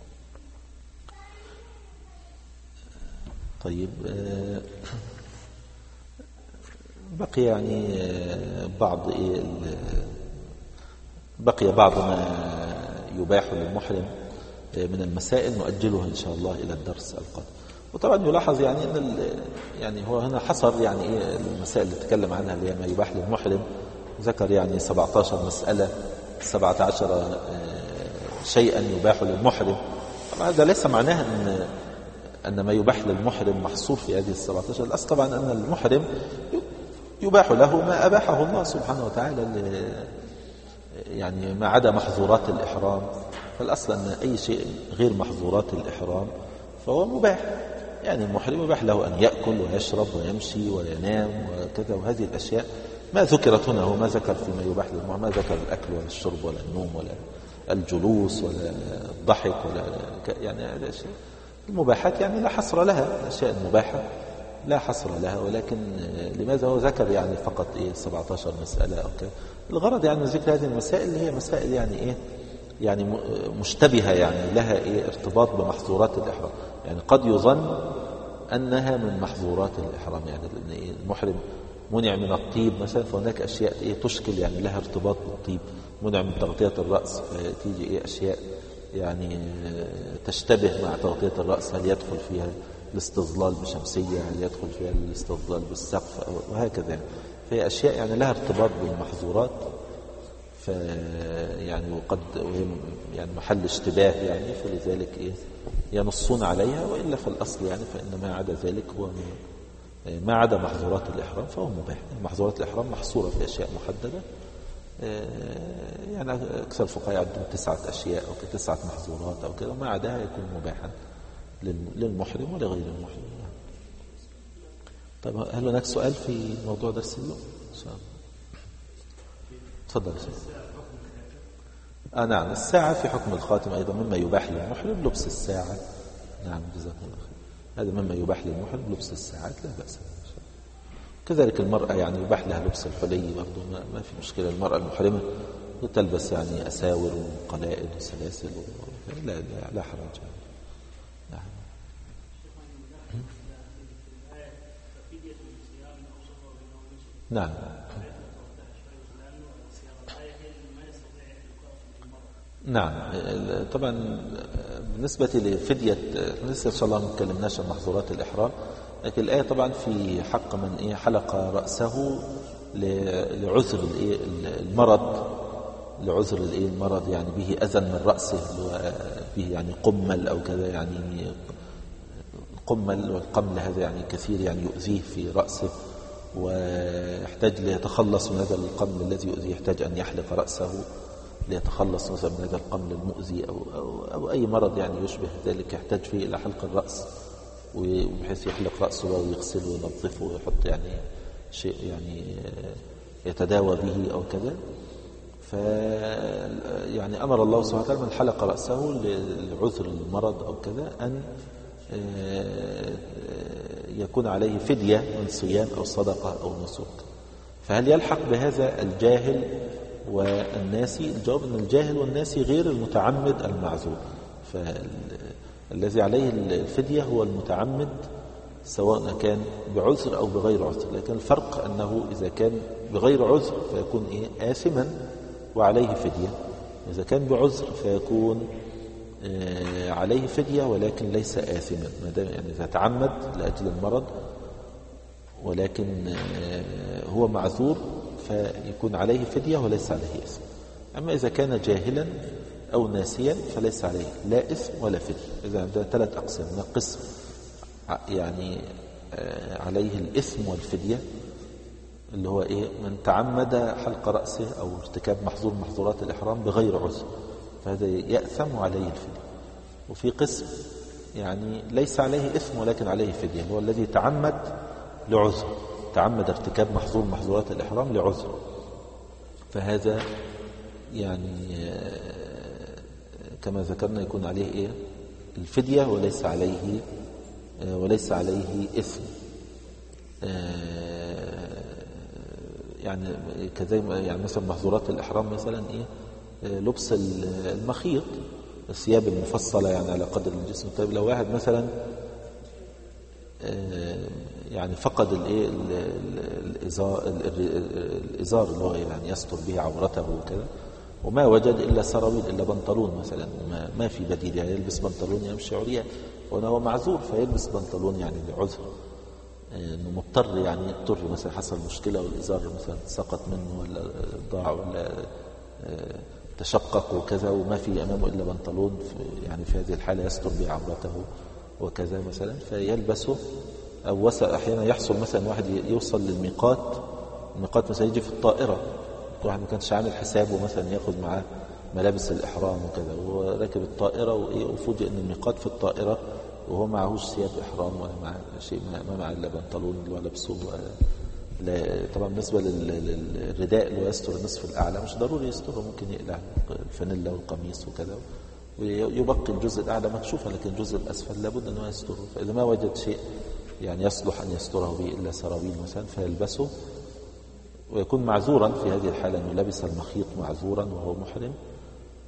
طيب بقي يعني بعض بقي بعض ما يباح للمحرم من المسائل نؤجلها إن شاء الله إلى الدرس القادم. وطبعا يلاحظ يعني ان يعني هو هنا حصر يعني ايه المسائل اللي تكلم عنها اللي هي ما يباح للمحرم، ذكر يعني سبعة عشر مسألة، سبعة عشر شيئا يباح للمحرم. طبعا هذا ليس معناه ان ان ما يباح للمحرم محصور في هذه السبعة عشر. الاصل طبعا ان المحرم يباح له ما اباحه الله سبحانه وتعالى، يعني ما عدا محظورات الإحرام. فالاصل ان اي شيء غير محظورات الإحرام فهو مباح. يعني المحرم يباح له أن يأكل ويشرب ويمشي وينام وكذا، وهذه الأشياء ما ذكرت هنا. هو ما ذكر فيما يباح للمحرم، ما ذكر الأكل ولا الشرب ولا النوم ولا الجلوس ولا الضحك ولا يعني هذه الأشياء المباحات يعني لا حصر لها. الأشياء المباحة لا حصر لها، ولكن لماذا هو ذكر يعني فقط إيه سبعة عشر مسألة أو كذا؟ الغرض يعني من ذكر هذه المسائل اللي هي مسائل يعني إيه يعني مشتبهة، يعني لها إيه ارتباط بمحظورات الإحرام. يعني قد يظن أنها من محظورات الإحرام، يعني لأن المحرم منع من الطيب مثلا، فهناك أشياء إيه تشكل يعني لها ارتباط بالطيب، منع من تغطية الرأس، فتيجي إيه أشياء يعني تشتبه مع تغطية الرأس، هل يدخل فيها الاستظلال بشمسية، هل يدخل فيها الاستظلال بالسقف وهكذا يعني. فهي أشياء يعني لها ارتباط بالمحظورات، ف يعني وقد وهي يعني محل اشتباه يعني، فلذلك إيه ينصون عليها، وإلا فالأصل يعني فإن ما عدا ذلك هو ما عدا محظورات الإحرام فهو مباح. محظورات الإحرام محصورة في أشياء محددة، يعني أكثر الفقهاء عندهم تسعة أشياء أو تسعة محظورات أو كذا، وما عداها يكون مباحا للمحرم ولغير المحرم. طيب هل هناك سؤال في موضوع درس اليوم؟ تفضل. آه نعم، الساعة في حكم الخاتم أيضا مما يباح للمحرم لبس الساعة. نعم جزاك الله خير، هذا مما يباح للمحرم لبس الساعات لا بأس. كذلك المرأة يعني يباح لها لبس الحلي برضو، ما, ما في مشكلة. المرأة المحرمة تلبس يعني أساور وقلائد وسلاسل و... لا, لا, لا حرج يعني. نعم. نعم نعم طبعا. بالنسبة لفدية لسه إن شاء الله ما تكلمناش عن محظورات الإحرام، لكن الآية طبعا في حق من إيه حلق رأسه لعذر المرض، لعذر الإيه المرض يعني به أذى من رأسه، به يعني قمل أو كذا، يعني قمل، والقمل هذا يعني كثير يعني يؤذيه في رأسه، ويحتاج ليتخلص من هذا القمل الذي يؤذيه، يحتاج أن يحلق رأسه ليتخلص مثلا من هذا القمل المؤذي، أو, أو, أو أي مرض يعني يشبه ذلك يحتاج فيه إلى حلق الرأس، وبحيث يحلق رأسه ويغسله وينظفه ويحط يعني شيء يعني يتداوى به أو كذا. ف يعني أمر الله سبحانه وتعالى من حلق رأسه لعذر المرض أو كذا أن يكون عليه فدية من صيام أو صدقة أو نسك. فهل يلحق بهذا الجاهل والناسي؟ الجواب أن الجاهل والناسي غير المتعمد المعذور، فالذي عليه الفدية هو المتعمد سواء كان بعذر أو بغير عذر، لكن الفرق أنه إذا كان بغير عذر فيكون إيه آثما وعليه فدية، إذا كان بعذر فيكون عليه فدية ولكن ليس آثما، ما دام يعني إذا تعمد لأجل المرض ولكن هو معذور فيكون عليه فدية وليس عليه إثم. أما إذا كان جاهلا أو ناسيا فليس عليه لا إثم ولا فدية. إذا عندنا ثلاث أقسام، قسم يعني عليه الإثم والفدية اللي هو إيه من تعمد حلق رأسه أو ارتكاب محظور محظورات الإحرام بغير عذر، فهذا يأثم وعليه الفدية. وفي قسم يعني ليس عليه إثم ولكن عليه فدية، هو الذي تعمد لعذر، تعمد ارتكاب محظور محظورات الإحرام لعذر، فهذا يعني كما ذكرنا يكون عليه إيه الفدية وليس عليه وليس عليه إثم. يعني كذا يعني مثلا محظورات الإحرام مثلا إيه لبس المخيط، الثياب المفصلة يعني على قدر الجسم. طيب لو واحد مثلا يعني فقد الايه الازار الازار اللي هو يعني يستر به عورته وكذا، وما وجد الا سراويل الا بنطلون مثلا، وما ما في بديل، يعني يلبس بنطلون يمشي عريان، وهنا هو معذور فيلبس بنطلون يعني لعذر انه مضطر، يعني يضطر مثلا حصل مشكله والازار مثلا سقط منه ولا ضاع ولا تشقق وكذا وما في امامه الا بنطلون، يعني في هذه الحاله يستر به عورته وكذا مثلا فيلبسه. أو أحيانا يحصل مثلا واحد يوصل للميقات، الميقات مثلا يجي في الطائرة، واحد ما كانش عامل حسابه مثلا ياخد معاه ملابس الإحرام وكذا، وهو راكب الطائرة وفوجئ أن الميقات في الطائرة وهو معهوش ثياب إحرام ولا معه شيء، ما معه إلا بنطلون اللي هو لابسه. طبعا بالنسبة للرداء اللي هو يستر النصف الأعلى مش ضروري يستره، ممكن يقلع الفانيلا والقميص وكذا ويبقي الجزء الأعلى مكشوفا، لكن الجزء الأسفل لابد أنه يستره. فإذا ما وجد شيء يعني يصلح أن يستره به إلا سراويل مثلا فيلبسه، ويكون معذورا في هذه الحالة أنه لبس المخيط معذورا وهو محرم،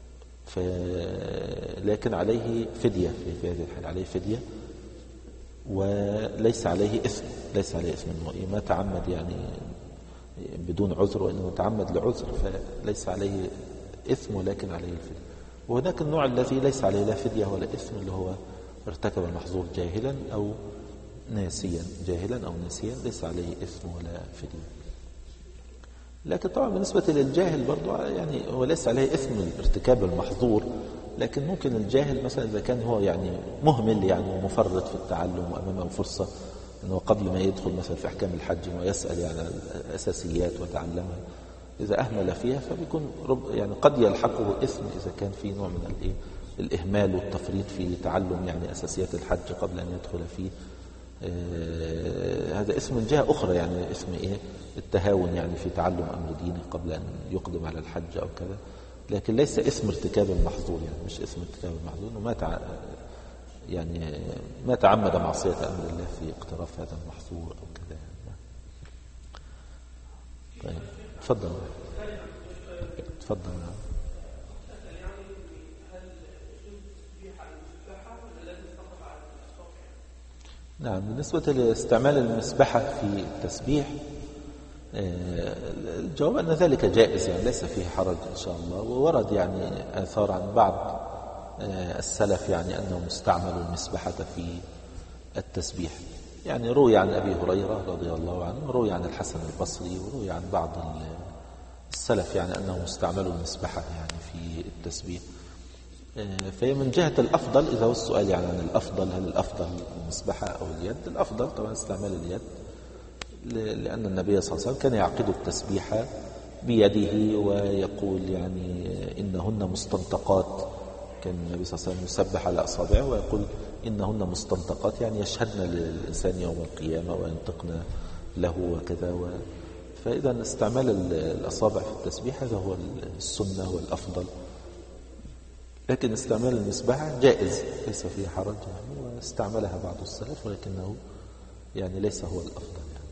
لكن عليه فدية في هذه الحالة، عليه فدية. وليس عليه إثم، ليس عليه إثم إنه ما تعمد يعني بدون عذر، وإنه تعمد لعذر فليس عليه إثم ولكن عليه الفدية. وهناك النوع الذي ليس عليه لا فدية ولا إثم، اللي هو ارتكب المحظور جاهلا أو ناسيا، جاهلا أو ناسيا ليس عليه إثم ولا فدية. لكن طبعا بالنسبة للجاهل برضو يعني هو ليس عليه إثم ارتكاب المحظور، لكن ممكن الجاهل مثلا إذا كان هو يعني مهمل يعني ومفرط في التعلم وأمامه فرصة أنه قبل ما يدخل مثلا في أحكام الحج ويسأل يعني الأساسيات وتعلمها، إذا أهمل فيها فبيكون يعني قد يلحقه إثم إذا كان في نوع من الإيه الإهمال والتفريط في تعلم يعني أساسيات الحج قبل أن يدخل فيه. آه هذا اسم من جهة أخرى، يعني اسم إيه التهاون يعني في تعلم أمر دينه قبل أن يقدم على الحج أو كذا، لكن ليس اسم ارتكاب المحظور، يعني مش اسم ارتكاب المحظور إنه ما تع... يعني ما تعمد معصية أمر الله في اقتراف هذا المحظور أو كذا يعني. طيب تفضل تفضل. نعم، بالنسبة لاستعمال المسبحة في التسبيح الجواب أن ذلك جائز، يعني ليس فيه حرج إن شاء الله. وورد يعني آثار عن بعض السلف يعني أنهم استعملوا المسبحة في التسبيح، يعني روي عن أبي هريرة رضي الله عنه، وروي عن الحسن البصري، وروي عن بعض السلف يعني أنهم استعملوا المسبحة يعني في التسبيح. فهي من جهة الأفضل، إذا هو السؤال يعني عن الأفضل، هل الأفضل المسبحة أو اليد؟ الأفضل طبعا استعمال اليد، لأن النبي صلى الله عليه وسلم كان يعقد التسبيح بيده ويقول يعني إنهن مستنطقات، كان النبي صلى الله عليه وسلم يسبح على أصابعه ويقول إنهن مستنطقات، يعني يشهدن للإنسان يوم القيامة وينطقن له وكذا و... فإذا استعمال الأصابع في التسبيح هذا هو السنة والأفضل، لكن استعمال المسبحة جائز ليس فيه حرج يعني، واستعملها بعض السلف ولكنه يعني ليس هو الأفضل يعني.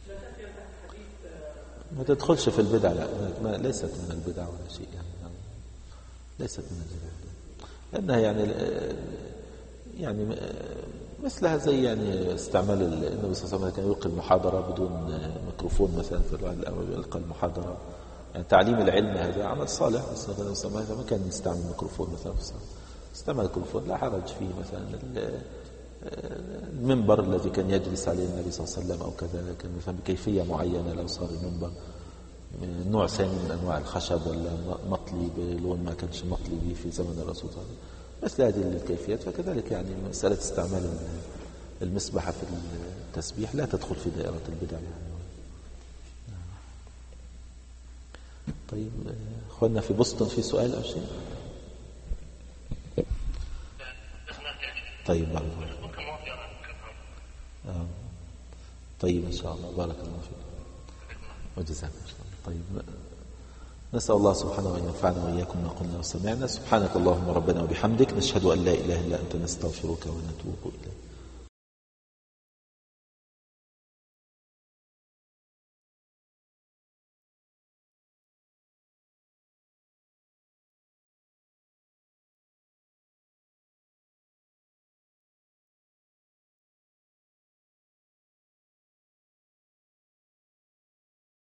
ما تدخلش في البدع، لا ما ليست من البدع ولا شيء يعني، ليست من البدع، لأنها يعني يعني مثلها زي يعني استعمال النبي صلى الله عليه وسلم كان يلقي المحاضرة بدون ميكروفون مثلا، في الواحد الأول يلقى المحاضرة يعني تعليم العلم هذا عمل صالح، بس مثلا ما كان يستعمل ميكروفون مثلا في الصلاة، استعمل الميكروفون لا حرج فيه. مثلا المنبر الذي كان يجلس عليه النبي صلى الله عليه وسلم أو كذا كان مثلا بكيفية معينة، لو صار المنبر نوع ثاني من أنواع الخشب ولا مطلي بلون ما كانش مطلي به في زمن الرسول صلى الله عليه وسلم، مثل هذه الكيفيات. فكذلك يعني مسألة استعمال المسبحة في التسبيح لا تدخل في دائرة البدع يعني. طيب أخواننا في بوسطن في سؤال أو شيء؟ طيب بارك الله. آه. طيب إن شاء الله، بارك الله فيك وجزاك إن شاء الله. طيب نسأل الله سبحانه أن ينفعنا وإياكم ما قلنا وسمعنا. سبحانك اللهم ربنا وبحمدك، نشهد أن لا إله إلا أنت، نستغفرك ونتوب إليك.